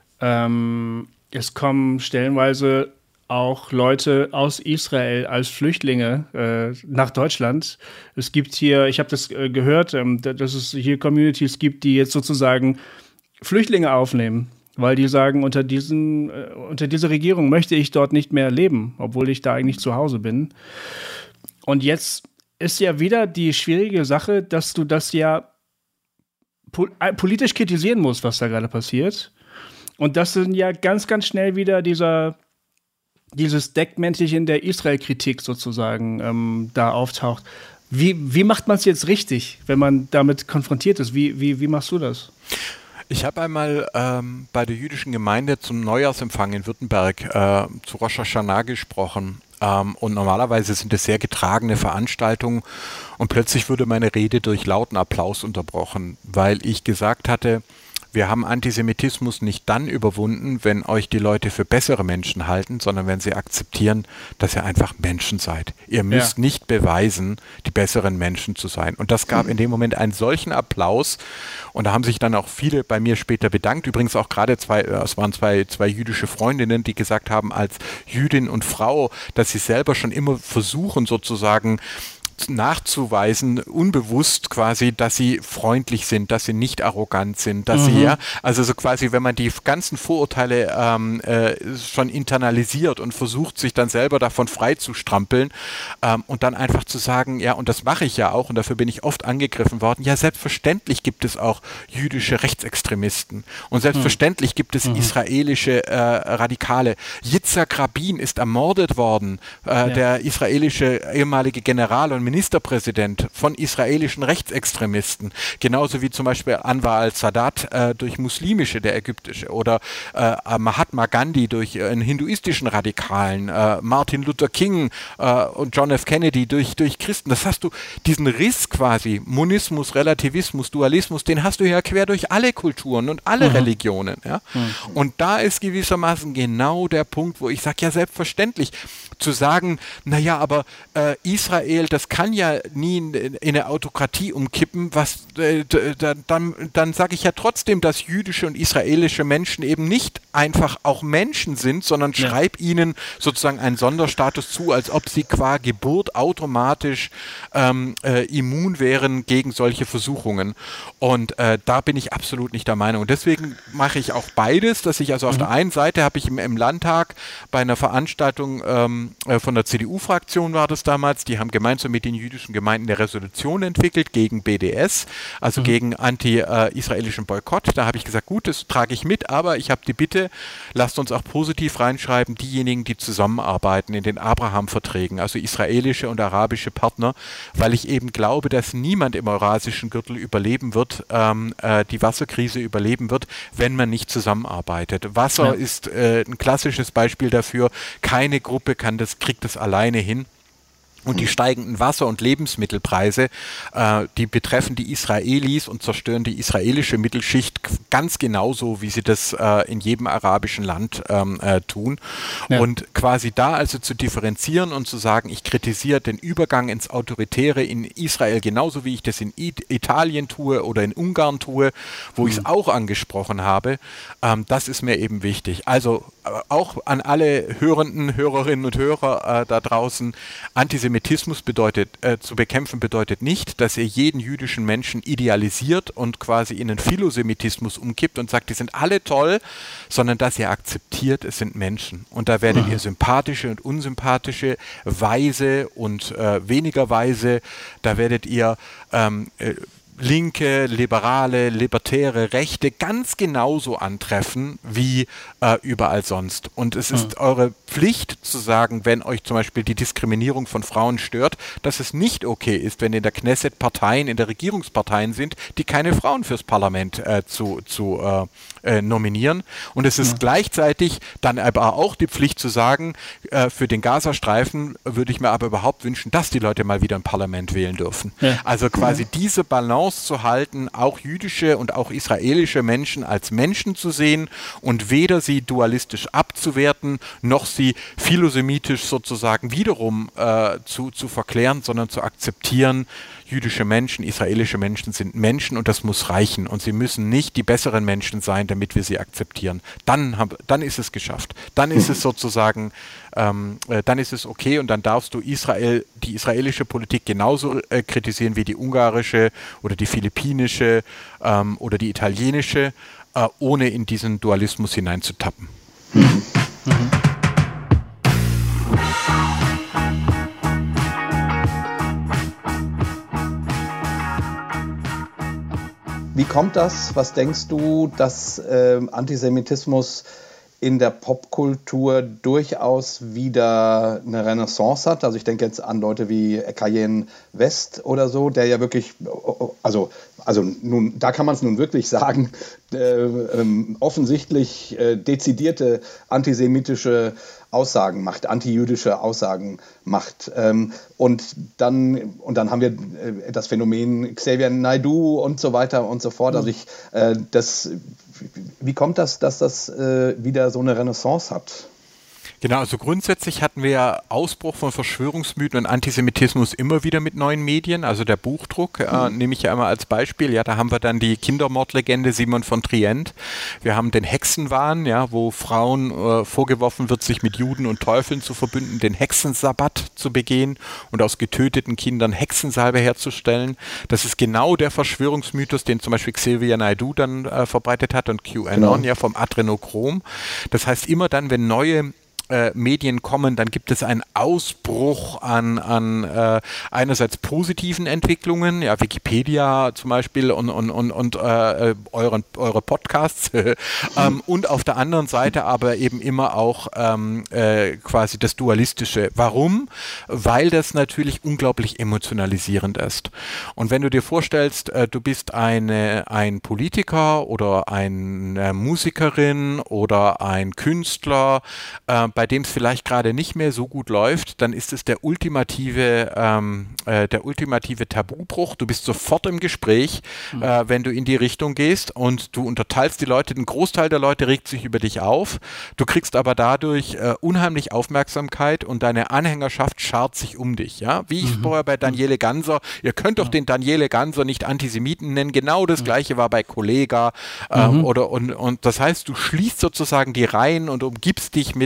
Ähm, es kommen stellenweise auch Leute aus Israel als Flüchtlinge äh, nach Deutschland. Es gibt hier, ich habe das äh, gehört, ähm, dass es hier Communities gibt, die jetzt sozusagen Flüchtlinge aufnehmen, weil die sagen, unter diesen, äh, unter dieser Regierung möchte ich dort nicht mehr leben, obwohl ich da eigentlich zu Hause bin. Und jetzt ist ja wieder die schwierige Sache, dass du das ja pol- äh, politisch kritisieren musst, was da gerade passiert. Und das sind ja ganz, ganz schnell wieder dieser, dieses Deckmäntelchen der Israel-Kritik sozusagen ähm, da auftaucht. Wie, wie macht man es jetzt richtig, wenn man damit konfrontiert ist? Wie, wie, wie machst du das? Ich habe einmal ähm, bei der jüdischen Gemeinde zum Neujahrsempfang in Württemberg äh, zu Rosh Hashanah gesprochen. Ähm, und normalerweise sind es sehr getragene Veranstaltungen. Und plötzlich wurde meine Rede durch lauten Applaus unterbrochen, weil ich gesagt hatte, wir haben Antisemitismus nicht dann überwunden, wenn euch die Leute für bessere Menschen halten, sondern wenn sie akzeptieren, dass ihr einfach Menschen seid. Ihr müsst ja. nicht beweisen, die besseren Menschen zu sein. Und das gab in dem Moment einen solchen Applaus. Und da haben sich dann auch viele bei mir später bedankt. Übrigens auch gerade zwei, es waren zwei, zwei jüdische Freundinnen, die gesagt haben, als Jüdin und Frau, dass sie selber schon immer versuchen, sozusagen nachzuweisen, unbewusst quasi, dass sie freundlich sind, dass sie nicht arrogant sind, dass mhm. sie, ja, also so quasi, wenn man die ganzen Vorurteile ähm, äh, schon internalisiert und versucht, sich dann selber davon frei zu strampeln ähm, und dann einfach zu sagen, ja, und das mache ich ja auch und dafür bin ich oft angegriffen worden, ja, selbstverständlich gibt es auch jüdische Rechtsextremisten und selbstverständlich mhm. gibt es mhm. israelische äh, Radikale. Yitzhak Rabin ist ermordet worden, äh, ja. der israelische ehemalige General und Ministerpräsident von israelischen Rechtsextremisten, genauso wie zum Beispiel Anwar al-Sadat äh, durch muslimische, der ägyptische, oder äh, Mahatma Gandhi durch äh, einen hinduistischen Radikalen, äh, Martin Luther King äh, und John F. Kennedy durch, durch Christen. Das hast du, diesen Riss quasi, Monismus, Relativismus, Dualismus, den hast du ja quer durch alle Kulturen und alle mhm. Religionen. Ja? Mhm. Und da ist gewissermaßen genau der Punkt, wo ich sage, ja selbstverständlich, zu sagen, naja, aber äh, Israel, das kann ja nie in, in eine Autokratie umkippen, was äh, dann, dann sage ich ja trotzdem, dass jüdische und israelische Menschen eben nicht einfach auch Menschen sind, sondern ja. schreib ihnen sozusagen einen Sonderstatus zu, als ob sie qua Geburt automatisch ähm, äh, immun wären gegen solche Versuchungen. Und äh, da bin ich absolut nicht der Meinung. Und deswegen mache ich auch beides, dass ich also auf mhm. der einen Seite habe ich im, im Landtag bei einer Veranstaltung ähm, ähm, von der C D U-Fraktion war das damals, die haben gemeinsam mit den jüdischen Gemeinden eine Resolution entwickelt gegen B D S, also mhm. gegen anti-israelischen Boykott. Da habe ich gesagt, gut, das trage ich mit, aber ich habe die Bitte, lasst uns auch positiv reinschreiben, diejenigen, die zusammenarbeiten in den Abraham-Verträgen, also israelische und arabische Partner, weil ich eben glaube, dass niemand im eurasischen Gürtel überleben wird, ähm, äh, die Wasserkrise überleben wird, wenn man nicht zusammenarbeitet. Wasser ja. ist äh, ein klassisches Beispiel dafür, keine Gruppe kann das, kriegt das alleine hin. Und die steigenden Wasser- und Lebensmittelpreise, äh, die betreffen die Israelis und zerstören die israelische Mittelschicht ganz genauso, wie sie das äh, in jedem arabischen Land ähm, äh, tun. Ja. Und quasi da also zu differenzieren und zu sagen, ich kritisiere den Übergang ins Autoritäre in Israel genauso, wie ich das in I- Italien tue oder in Ungarn tue, wo mhm. ich es auch angesprochen habe, ähm, das ist mir eben wichtig. Also äh, auch an alle Hörenden, Hörerinnen und Hörer äh, da draußen, Antisemitismus Antisemitismus bedeutet, äh, zu bekämpfen bedeutet nicht, dass ihr jeden jüdischen Menschen idealisiert und quasi in einen Philosemitismus umkippt und sagt, die sind alle toll, sondern dass ihr akzeptiert, es sind Menschen. Und da werdet mhm. ihr sympathische und unsympathische, weise und äh, weniger weise, da werdet ihr ähm, äh, Linke, Liberale, Libertäre, Rechte ganz genauso antreffen wie äh, überall sonst. Und es ist mhm. eure Pflicht zu sagen, wenn euch zum Beispiel die Diskriminierung von Frauen stört, dass es nicht okay ist, wenn in der Knesset Parteien, in der Regierungsparteien sind, die keine Frauen fürs Parlament äh, zu, zu äh, äh, nominieren. Und es ist mhm. gleichzeitig dann aber auch die Pflicht zu sagen, äh, für den Gazastreifen würde ich mir aber überhaupt wünschen, dass die Leute mal wieder ein Parlament wählen dürfen. Ja. Also quasi ja. diese Balance zu halten, auch jüdische und auch israelische Menschen als Menschen zu sehen und weder sie dualistisch abzuwerten, noch sie philosemitisch sozusagen wiederum äh, zu, zu verklären, sondern zu akzeptieren, jüdische Menschen, israelische Menschen sind Menschen und das muss reichen. Und sie müssen nicht die besseren Menschen sein, damit wir sie akzeptieren. Dann, haben, dann ist es geschafft. Dann ist es sozusagen, ähm, äh, dann ist es okay und dann darfst du Israel, die israelische Politik genauso äh, kritisieren wie die ungarische oder die philippinische ähm, oder die italienische, äh, ohne in diesen Dualismus hineinzutappen. Mhm. Mhm. Wie kommt das, was denkst du, dass äh, Antisemitismus in der Popkultur durchaus wieder eine Renaissance hat? Also ich denke jetzt an Leute wie Kanye West oder so, der ja wirklich, also, also nun, da kann man es nun wirklich sagen, äh, ähm, offensichtlich äh, dezidierte antisemitische Aussagen macht, antijüdische Aussagen macht. Ähm, und, dann, und dann haben wir äh, das Phänomen Xavier Naidoo und so weiter und so fort. Also ich, äh, das, wie kommt das, dass das äh, wieder so eine Renaissance hat? Genau, also grundsätzlich hatten wir ja Ausbruch von Verschwörungsmythen und Antisemitismus immer wieder mit neuen Medien, also der Buchdruck, äh, nehme ich ja immer als Beispiel. Ja, da haben wir dann die Kindermordlegende Simon von Trient. Wir haben den Hexenwahn, ja, wo Frauen äh, vorgeworfen wird, sich mit Juden und Teufeln zu verbünden, den Hexensabbat zu begehen und aus getöteten Kindern Hexensalbe herzustellen. Das ist genau der Verschwörungsmythos, den zum Beispiel Xavier Naidoo dann äh, verbreitet hat und QAnon, genau. ja, vom Adrenochrom. Das heißt, immer dann, wenn neue Äh, Medien kommen, dann gibt es einen Ausbruch an, an äh, einerseits positiven Entwicklungen, ja, Wikipedia zum Beispiel und, und, und, und äh, euren, eure Podcasts ähm, und auf der anderen Seite aber eben immer auch ähm, äh, quasi das Dualistische. Warum? Weil das natürlich unglaublich emotionalisierend ist. Und wenn du dir vorstellst, äh, du bist eine, ein Politiker oder eine Musikerin oder ein Künstler, äh, bei dem es vielleicht gerade nicht mehr so gut läuft, dann ist es der ultimative, ähm, äh, der ultimative Tabubruch. Du bist sofort im Gespräch, mhm. äh, wenn du in die Richtung gehst und du unterteilst die Leute. Ein Großteil der Leute regt sich über dich auf. Du kriegst aber dadurch äh, unheimlich Aufmerksamkeit und deine Anhängerschaft schart sich um dich. Ja? Wie ich mhm. vorher bei Daniele Ganser, ihr könnt doch ja. den Daniele Ganser nicht Antisemiten nennen. Genau das mhm. Gleiche war bei Kollega. Ähm, mhm. oder, und, und das heißt, du schließt sozusagen die Reihen und umgibst dich mit einer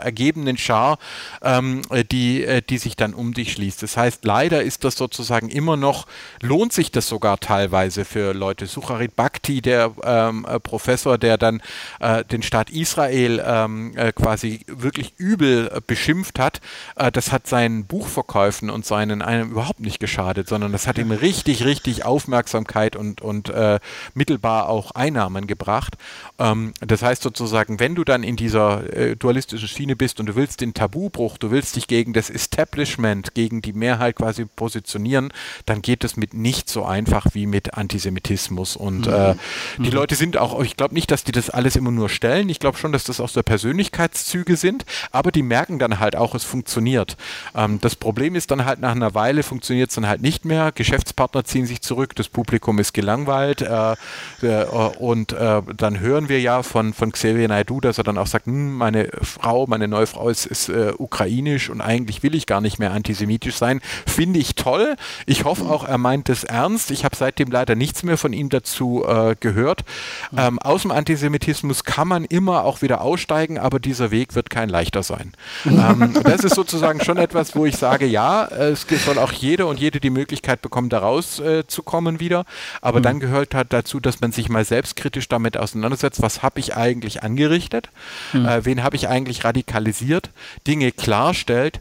ergebenen Schar, ähm, die, die sich dann um dich schließt. Das heißt, leider ist das sozusagen immer noch, lohnt sich das sogar teilweise für Leute. Sucharit Bhakti, der ähm, Professor, der dann äh, den Staat Israel ähm, äh, quasi wirklich übel äh, beschimpft hat, äh, das hat seinen Buchverkäufen und seinen einem überhaupt nicht geschadet, sondern das hat ihm richtig, richtig Aufmerksamkeit und, und äh, mittelbar auch Einnahmen gebracht. Ähm, das heißt sozusagen, wenn du dann in dieser äh, dualistischen Schiene bist und du willst den Tabubruch, du willst dich gegen das Establishment, gegen die Mehrheit quasi positionieren, dann geht es mit nicht so einfach wie mit Antisemitismus. Und mhm. äh, die mhm. Leute sind auch, ich glaube nicht, dass die das alles immer nur stellen. Ich glaube schon, dass das auch so Persönlichkeitszüge sind, aber die merken dann halt auch, es funktioniert. Ähm, das Problem ist dann halt, nach einer Weile funktioniert es dann halt nicht mehr. Geschäftspartner ziehen sich zurück, das Publikum ist gelangweilt äh, äh, und äh, dann hören wir ja von, von Xavier Naidoo, dass er dann auch sagt, hm, meine Frau, meine neue Frau ist, ist äh, ukrainisch und eigentlich will ich gar nicht mehr antisemitisch sein. Finde ich toll. Ich hoffe auch, er meint es ernst. Ich habe seitdem leider nichts mehr von ihm dazu äh, gehört. Ähm, aus dem Antisemitismus kann man immer auch wieder aussteigen, aber dieser Weg wird kein leichter sein. ähm, das ist sozusagen schon etwas, wo ich sage, ja, es soll auch jeder und jede die Möglichkeit bekommen, da rauszukommen äh, wieder, aber mhm. dann gehört halt dazu, dass man sich mal selbstkritisch damit auseinandersetzt, was habe ich eigentlich angerichtet, mhm. äh, wen habe ich eigentlich radikalisiert, Dinge klarstellt.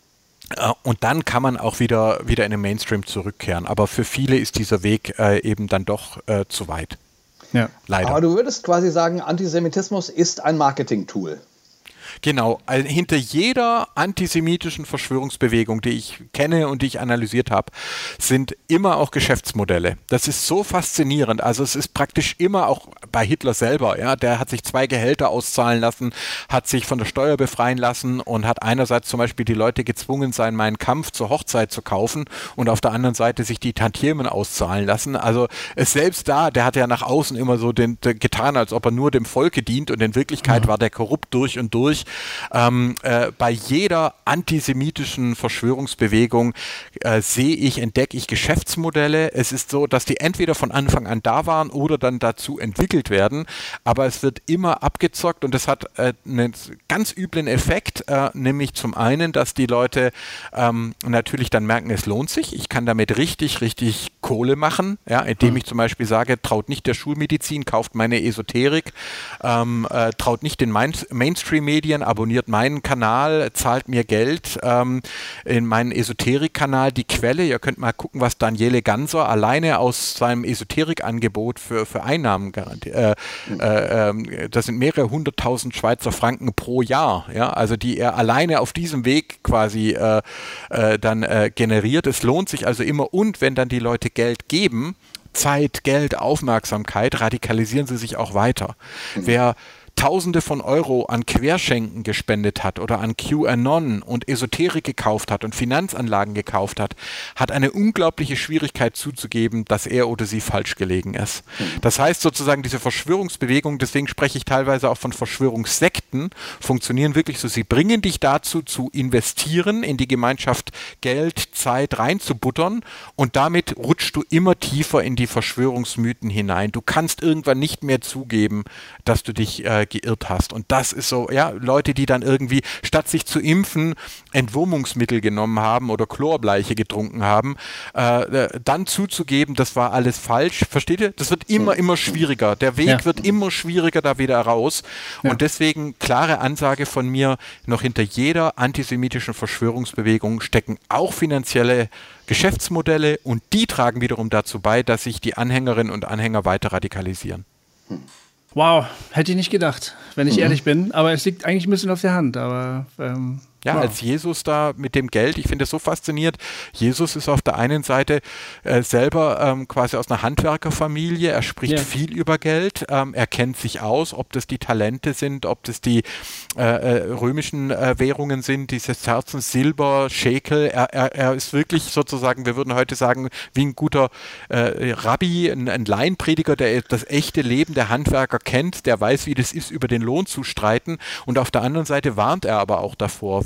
Und dann kann man auch wieder, wieder in den Mainstream zurückkehren. Aber für viele ist dieser Weg äh, eben dann doch äh, zu weit. Ja. Leider. Aber du würdest quasi sagen, Antisemitismus ist ein Marketing-Tool. Genau, also hinter jeder antisemitischen Verschwörungsbewegung, die ich kenne und die ich analysiert habe, sind immer auch Geschäftsmodelle. Das ist so faszinierend. Also es ist praktisch immer auch bei Hitler selber, ja, der hat sich zwei Gehälter auszahlen lassen, hat sich von der Steuer befreien lassen und hat einerseits zum Beispiel die Leute gezwungen, seinen Mein Kampf zur Hochzeit zu kaufen und auf der anderen Seite sich die Tantiemen auszahlen lassen. Also es selbst da, der hat ja nach außen immer so den, den, getan, als ob er nur dem Volke dient und in Wirklichkeit mhm. war der korrupt durch und durch. Ähm, äh, bei jeder antisemitischen Verschwörungsbewegung äh, sehe ich, entdecke ich Geschäftsmodelle. Es ist so, dass die entweder von Anfang an da waren oder dann dazu entwickelt werden, aber es wird immer abgezockt und das hat äh, einen ganz üblen Effekt, äh, nämlich zum einen, dass die Leute ähm, natürlich dann merken, es lohnt sich, ich kann damit richtig, richtig Kohle machen, ja, indem hm. ich zum Beispiel sage, traut nicht der Schulmedizin, kauft meine Esoterik, ähm, äh, traut nicht den Main- Mainstream-Medien, abonniert meinen Kanal, zahlt mir Geld ähm, in meinen Esoterik-Kanal. Die Quelle, ihr könnt mal gucken, was Daniele Ganser alleine aus seinem Esoterik-Angebot für, für Einnahmen garantiert. Äh, äh, äh, das sind mehrere hunderttausend Schweizer Franken pro Jahr, ja, also die er alleine auf diesem Weg quasi äh, äh, dann äh, generiert. Es lohnt sich also immer, und wenn dann die Leute Geld geben, Zeit, Geld, Aufmerksamkeit, radikalisieren sie sich auch weiter. Mhm. Wer Tausende von Euro an Querschenken gespendet hat oder an QAnon und Esoterik gekauft hat und Finanzanlagen gekauft hat, hat eine unglaubliche Schwierigkeit zuzugeben, dass er oder sie falsch gelegen ist. Das heißt sozusagen, diese Verschwörungsbewegung, deswegen spreche ich teilweise auch von Verschwörungssekten, funktionieren wirklich so, sie bringen dich dazu zu investieren, in die Gemeinschaft Geld, Zeit reinzubuttern und damit rutschst du immer tiefer in die Verschwörungsmythen hinein. Du kannst irgendwann nicht mehr zugeben, dass du dich äh, geirrt hast. Und das ist so, ja, Leute, die dann irgendwie, statt sich zu impfen, Entwurmungsmittel genommen haben oder Chlorbleiche getrunken haben, äh, dann zuzugeben, das war alles falsch. Versteht ihr? Das wird immer, immer schwieriger. Der Weg ja. wird immer schwieriger da wieder raus. Ja. Und deswegen klare Ansage von mir, noch hinter jeder antisemitischen Verschwörungsbewegung stecken auch finanzielle Geschäftsmodelle und die tragen wiederum dazu bei, dass sich die Anhängerinnen und Anhänger weiter radikalisieren. Hm. Wow, hätte ich nicht gedacht, wenn ich mhm. ehrlich bin. Aber es liegt eigentlich ein bisschen auf der Hand. Aber ähm, Ja, wow. als Jesus da mit dem Geld, ich finde das so faszinierend. Jesus ist auf der einen Seite äh, selber ähm, quasi aus einer Handwerkerfamilie, er spricht yeah. viel über Geld, ähm, er kennt sich aus, ob das die Talente sind, ob das die äh, äh, römischen äh, Währungen sind, die Sesterzen, Silber, Schekel, er, er, er ist wirklich sozusagen, wir würden heute sagen, wie ein guter äh, Rabbi, ein, ein Laienprediger, der das echte Leben der Handwerker kennt, der weiß, wie das ist, über den Lohn zu streiten, und auf der anderen Seite warnt er aber auch davor, wenn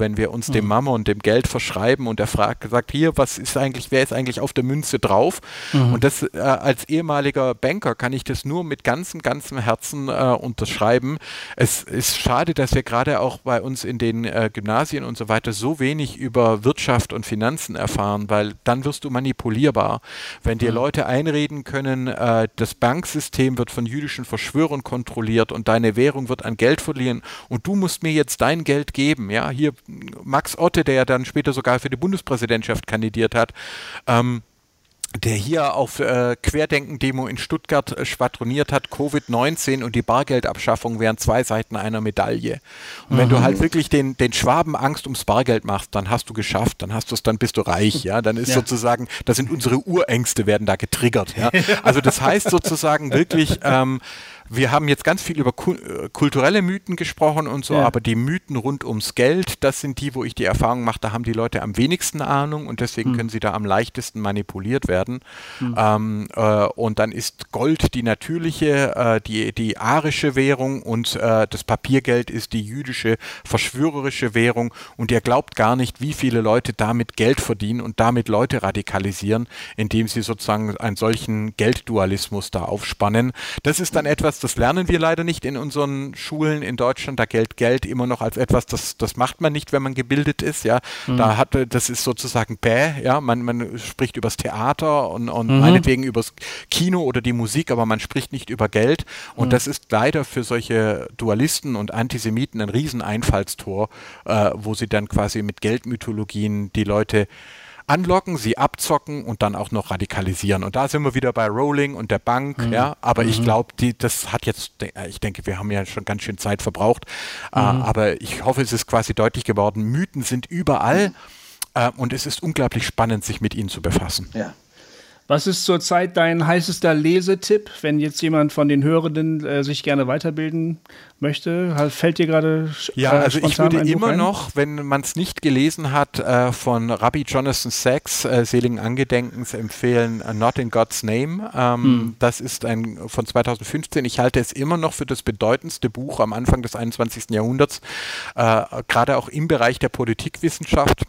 wenn wir uns mhm. dem Mammon, dem Geld verschreiben und er fragt, sagt, hier, was ist eigentlich, wer ist eigentlich auf der Münze drauf? Mhm. Und das äh, als ehemaliger Banker kann ich das nur mit ganzem, ganzem Herzen äh, unterschreiben. Es ist schade, dass wir gerade auch bei uns in den äh, Gymnasien und so weiter so wenig über Wirtschaft und Finanzen erfahren, weil dann wirst du manipulierbar. Wenn dir mhm. Leute einreden können, äh, das Banksystem wird von jüdischen Verschwörern kontrolliert und deine Währung wird an Geld verlieren und du musst mir jetzt dein Geld geben. Ja, hier Max Otte, der ja dann später sogar für die Bundespräsidentschaft kandidiert hat, ähm, der hier auf äh, Querdenken-Demo in Stuttgart äh, schwadroniert hat, Covid neunzehn und die Bargeldabschaffung wären zwei Seiten einer Medaille. Und mhm. wenn du halt wirklich den, den Schwaben Angst ums Bargeld machst, dann hast du geschafft, dann hast du es, dann bist du reich, ja, dann ist ja. sozusagen, da sind unsere Urängste werden da getriggert, ja. Also das heißt sozusagen wirklich, ähm, wir haben jetzt ganz viel über kulturelle Mythen gesprochen und so, ja. aber die Mythen rund ums Geld, das sind die, wo ich die Erfahrung mache, da haben die Leute am wenigsten Ahnung und deswegen hm. können sie da am leichtesten manipuliert werden. Hm. Ähm, äh, und dann ist Gold die natürliche, äh, die, die arische Währung und äh, das Papiergeld ist die jüdische, verschwörerische Währung und ihr glaubt gar nicht, wie viele Leute damit Geld verdienen und damit Leute radikalisieren, indem sie sozusagen einen solchen Gelddualismus da aufspannen. Das ist dann etwas, das lernen wir leider nicht in unseren Schulen in Deutschland. Da gilt Geld immer noch als etwas, das, das macht man nicht, wenn man gebildet ist. Ja, mhm. da hat, das ist sozusagen bäh. Ja, man, man spricht übers Theater und, und mhm. meinetwegen übers Kino oder die Musik, aber man spricht nicht über Geld. Und mhm. das ist leider für solche Dualisten und Antisemiten ein Rieseneinfallstor, äh, wo sie dann quasi mit Geldmythologien die Leute anlocken, sie abzocken und dann auch noch radikalisieren. Und da sind wir wieder bei Rowling und der Bank, mhm. ja, aber mhm. ich glaube, das hat jetzt, ich denke, wir haben ja schon ganz schön Zeit verbraucht, mhm. äh, aber ich hoffe, es ist quasi deutlich geworden, Mythen sind überall mhm. äh, und es ist unglaublich spannend, sich mit ihnen zu befassen. Ja. Was ist zurzeit dein heißester Lesetipp, wenn jetzt jemand von den Hörenden äh, sich gerne weiterbilden möchte? Fällt dir gerade äh, Ja, also ich würde immer noch, wenn man es nicht gelesen hat, äh, von Rabbi Jonathan Sacks, äh, seligen Angedenkens, empfehlen uh, Not in God's Name. Ähm, hm. Das ist ein von zweitausendfünfzehn. Ich halte es immer noch für das bedeutendste Buch am Anfang des einundzwanzigsten Jahrhunderts, äh, gerade auch im Bereich der Politikwissenschaft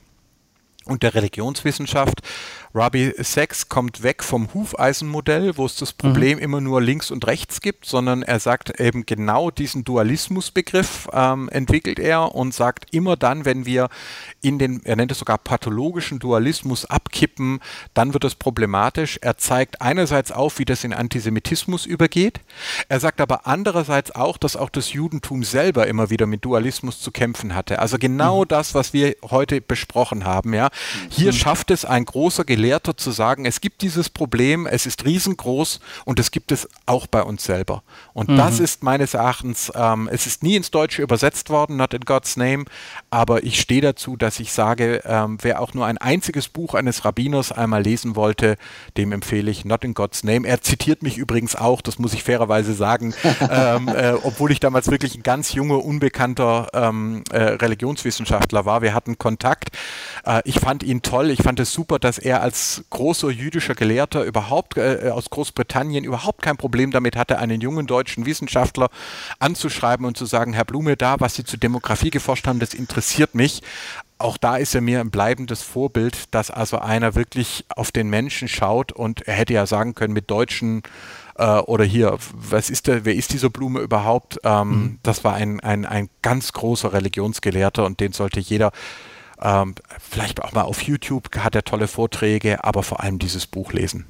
und der Religionswissenschaft. Rabbi Sacks kommt weg vom Hufeisenmodell, wo es das Problem mhm. immer nur links und rechts gibt, sondern er sagt eben genau diesen Dualismusbegriff ähm, entwickelt er und sagt immer dann, wenn wir in den, er nennt es sogar pathologischen Dualismus abkippen, dann wird es problematisch. Er zeigt einerseits auf, wie das in Antisemitismus übergeht. Er sagt aber andererseits auch, dass auch das Judentum selber immer wieder mit Dualismus zu kämpfen hatte. Also genau mhm. das, was wir heute besprochen haben. Ja. Hier mhm. schafft es ein großer Gelehrter zu sagen, es gibt dieses Problem, es ist riesengroß und es gibt es auch bei uns selber. Und mhm. das ist meines Erachtens, ähm, es ist nie ins Deutsche übersetzt worden, Not in God's Name, aber ich stehe dazu, dass ich sage, ähm, wer auch nur ein einziges Buch eines Rabbiners einmal lesen wollte, dem empfehle ich Not in God's Name. Er zitiert mich übrigens auch, das muss ich fairerweise sagen, ähm, äh, obwohl ich damals wirklich ein ganz junger, unbekannter ähm, äh, Religionswissenschaftler war. Wir hatten Kontakt. Äh, ich fand ihn toll, ich fand es super, dass er als großer jüdischer Gelehrter überhaupt äh, aus Großbritannien überhaupt kein Problem damit hatte, einen jungen deutschen Wissenschaftler anzuschreiben und zu sagen, Herr Blume, da, was Sie zur Demografie geforscht haben, das interessiert mich. Auch da ist er mir ein bleibendes Vorbild, dass also einer wirklich auf den Menschen schaut und er hätte ja sagen können mit Deutschen äh, oder hier, was ist der, wer ist dieser Blume überhaupt? Ähm, mhm. Das war ein, ein, ein ganz großer Religionsgelehrter und den sollte jeder Ähm, vielleicht auch mal auf YouTube, hat er tolle Vorträge, aber vor allem dieses Buch lesen.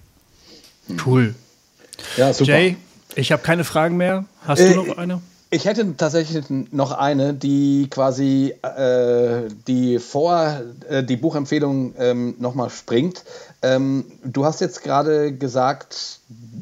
Cool. Ja, super. Jay, ich habe keine Fragen mehr. Hast äh, du noch eine? Ich hätte tatsächlich noch eine, die quasi äh, die vor äh, die Buchempfehlung ähm, nochmal springt. Ähm, du hast jetzt gerade gesagt,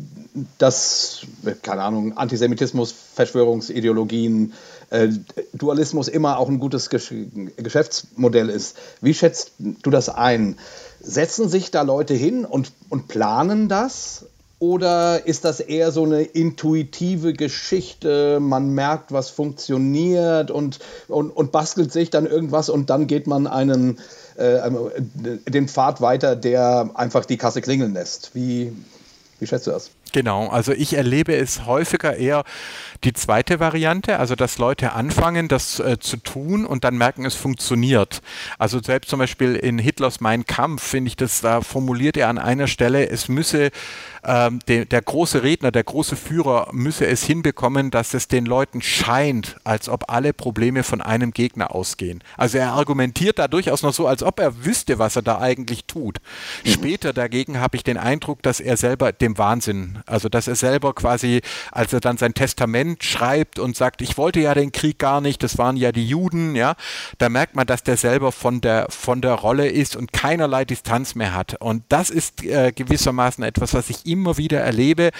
dass, keine Ahnung, Antisemitismus, Verschwörungsideologien, äh, Dualismus immer auch ein gutes Gesch- Geschäftsmodell ist. Wie schätzt du das ein? Setzen sich da Leute hin und, und planen das? Oder ist das eher so eine intuitive Geschichte, man merkt, was funktioniert und, und, und bastelt sich dann irgendwas und dann geht man einen, äh, den Pfad weiter, der einfach die Kasse klingeln lässt? Wie, wie schätzt du das? Genau, also ich erlebe es häufiger eher die zweite Variante, also dass Leute anfangen, das äh, zu tun und dann merken, es funktioniert. Also selbst zum Beispiel in Hitlers Mein Kampf, finde ich, das da formuliert er an einer Stelle, es müsse ähm, de, der große Redner, der große Führer müsse es hinbekommen, dass es den Leuten scheint, als ob alle Probleme von einem Gegner ausgehen. Also er argumentiert da durchaus noch so, als ob er wüsste, was er da eigentlich tut. Mhm. Später dagegen habe ich den Eindruck, dass er selber dem Wahnsinn, also dass er selber quasi, als er dann sein Testament schreibt und sagt, ich wollte ja den Krieg gar nicht, das waren ja die Juden, ja, da merkt man, dass der selber von der, von der Rolle ist und keinerlei Distanz mehr hat. Und das ist äh, gewissermaßen etwas, was ich immer wieder erlebe.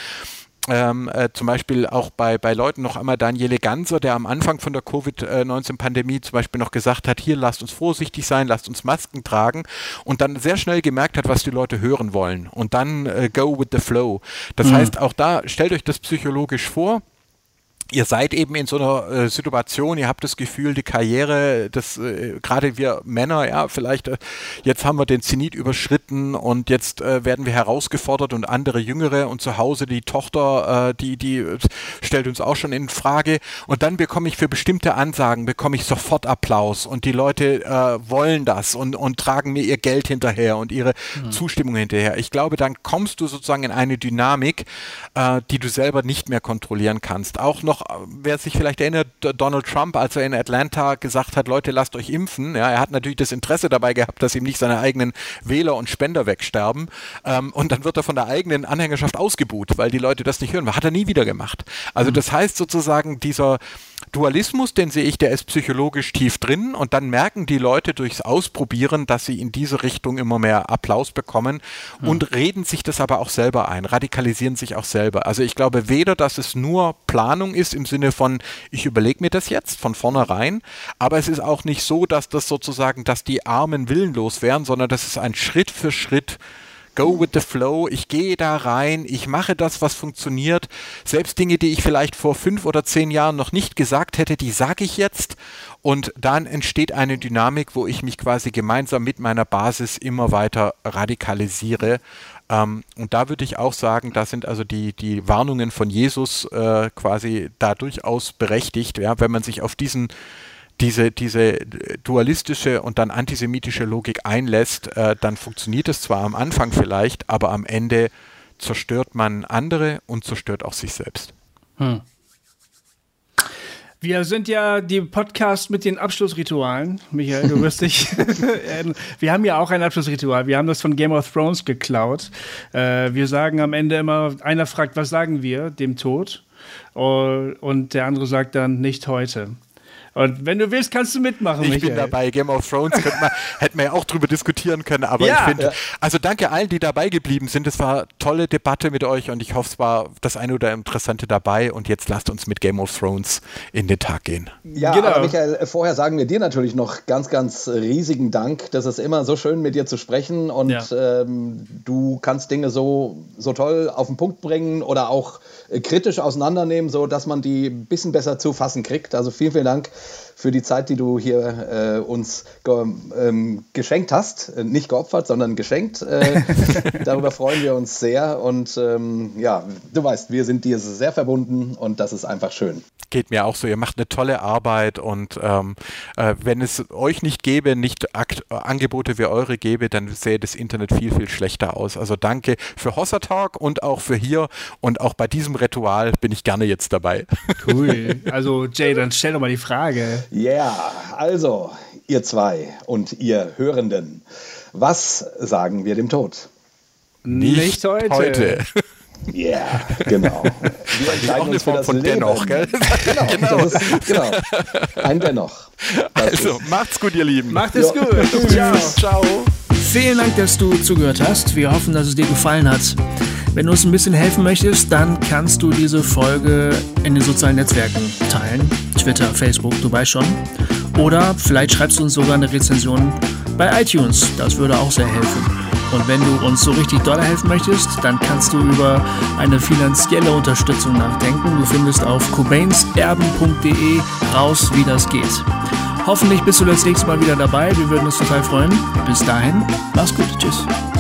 Ähm, äh, zum Beispiel auch bei, bei Leuten noch einmal Daniele Ganser, der am Anfang von der Covid neunzehn Pandemie zum Beispiel noch gesagt hat, hier lasst uns vorsichtig sein, lasst uns Masken tragen und dann sehr schnell gemerkt hat, was die Leute hören wollen und dann äh, go with the flow. Das mhm. heißt, auch da, stellt euch das psychologisch vor. Ihr seid eben in so einer äh, Situation, ihr habt das Gefühl, die Karriere, das äh, gerade wir Männer, ja, vielleicht äh, jetzt haben wir den Zenit überschritten und jetzt äh, werden wir herausgefordert und andere Jüngere und zu Hause die Tochter, äh, die die äh, stellt uns auch schon in Frage und dann bekomme ich für bestimmte Ansagen, bekomme ich sofort Applaus und die Leute äh, wollen das und, und tragen mir ihr Geld hinterher und ihre mhm. Zustimmung hinterher. Ich glaube, dann kommst du sozusagen in eine Dynamik, äh, die du selber nicht mehr kontrollieren kannst. Auch noch wer sich vielleicht erinnert, Donald Trump, als er in Atlanta gesagt hat, Leute, lasst euch impfen. Ja, er hat natürlich das Interesse dabei gehabt, dass ihm nicht seine eigenen Wähler und Spender wegsterben. Ähm, und dann wird er von der eigenen Anhängerschaft ausgebuht, weil die Leute das nicht hören. Hat er nie wieder gemacht. Also das heißt sozusagen, dieser Dualismus, den sehe ich, der ist psychologisch tief drin und dann merken die Leute durchs Ausprobieren, dass sie in diese Richtung immer mehr Applaus bekommen und hm. reden sich das aber auch selber ein, radikalisieren sich auch selber. Also ich glaube weder, dass es nur Planung ist im Sinne von, ich überlege mir das jetzt von vornherein, aber es ist auch nicht so, dass das sozusagen, dass die Armen willenlos wären, sondern das ist ein Schritt für Schritt Go with the flow, ich gehe da rein, ich mache das, was funktioniert. Selbst Dinge, die ich vielleicht vor fünf oder zehn Jahren noch nicht gesagt hätte, die sage ich jetzt. Und dann entsteht eine Dynamik, wo ich mich quasi gemeinsam mit meiner Basis immer weiter radikalisiere. Ähm, und da würde ich auch sagen, da sind also die, die Warnungen von Jesus äh, quasi da durchaus berechtigt, ja, wenn man sich auf diesen Diese, diese dualistische und dann antisemitische Logik einlässt, äh, dann funktioniert es zwar am Anfang vielleicht, aber am Ende zerstört man andere und zerstört auch sich selbst. Hm. Wir sind ja die Podcast mit den Abschlussritualen. Michael, du wirst dich. Wir haben ja auch ein Abschlussritual. Wir haben das von Game of Thrones geklaut. Äh, wir sagen am Ende immer, einer fragt, was sagen wir dem Tod? Und der andere sagt dann, nicht heute. Und wenn du willst, kannst du mitmachen, Ich Michael. bin dabei. Game of Thrones könnte man, hätten wir ja auch drüber diskutieren können. Aber ja, ich finde, ja. also danke allen, die dabei geblieben sind. Es war eine tolle Debatte mit euch und ich hoffe, es war das eine oder interessante dabei. Und jetzt lasst uns mit Game of Thrones in den Tag gehen. Ja, genau. Aber Michael, vorher sagen wir dir natürlich noch ganz, ganz riesigen Dank. Das ist immer so schön, mit dir zu sprechen. Und ja. ähm, du kannst Dinge so, so toll auf den Punkt bringen oder auch äh, kritisch auseinandernehmen, sodass man die ein bisschen besser zu fassen kriegt. Also vielen, vielen Dank für die Zeit, die du hier äh, uns ge ähm, geschenkt hast. Nicht geopfert, sondern geschenkt. Äh, darüber freuen wir uns sehr. Und ähm, ja, du weißt, wir sind dir sehr verbunden und das ist einfach schön. Geht mir auch so. Ihr macht eine tolle Arbeit und ähm, äh, wenn es euch nicht gäbe, nicht Akt Angebote wie eure gäbe, dann sähe das Internet viel, viel schlechter aus. Also danke für Hossa Talk und auch für hier und auch bei diesem Ritual bin ich gerne jetzt dabei. Cool. Also Jay, dann stell doch mal die Frage. Ja, yeah, also ihr zwei und ihr Hörenden, was sagen wir dem Tod? Nicht, nicht heute. heute. Ja, yeah, genau. Wir entscheiden auch eine uns Form für das von Leben. Dennoch, gell? Genau, genau. Das ist, genau. Ein Dennoch. Das also, ist. Macht's gut, ihr Lieben. Macht es ja. gut. Ciao. Ciao. Vielen Dank, dass du zugehört hast. Wir hoffen, dass es dir gefallen hat. Wenn du uns ein bisschen helfen möchtest, dann kannst du diese Folge in den sozialen Netzwerken teilen. Twitter, Facebook, du weißt schon. Oder vielleicht schreibst du uns sogar eine Rezension bei iTunes. Das würde auch sehr helfen. Und wenn du uns so richtig doll helfen möchtest, dann kannst du über eine finanzielle Unterstützung nachdenken. Du findest auf cobainerben punkt de raus, wie das geht. Hoffentlich bist du das nächste Mal wieder dabei. Wir würden uns total freuen. Bis dahin, mach's gut. Tschüss.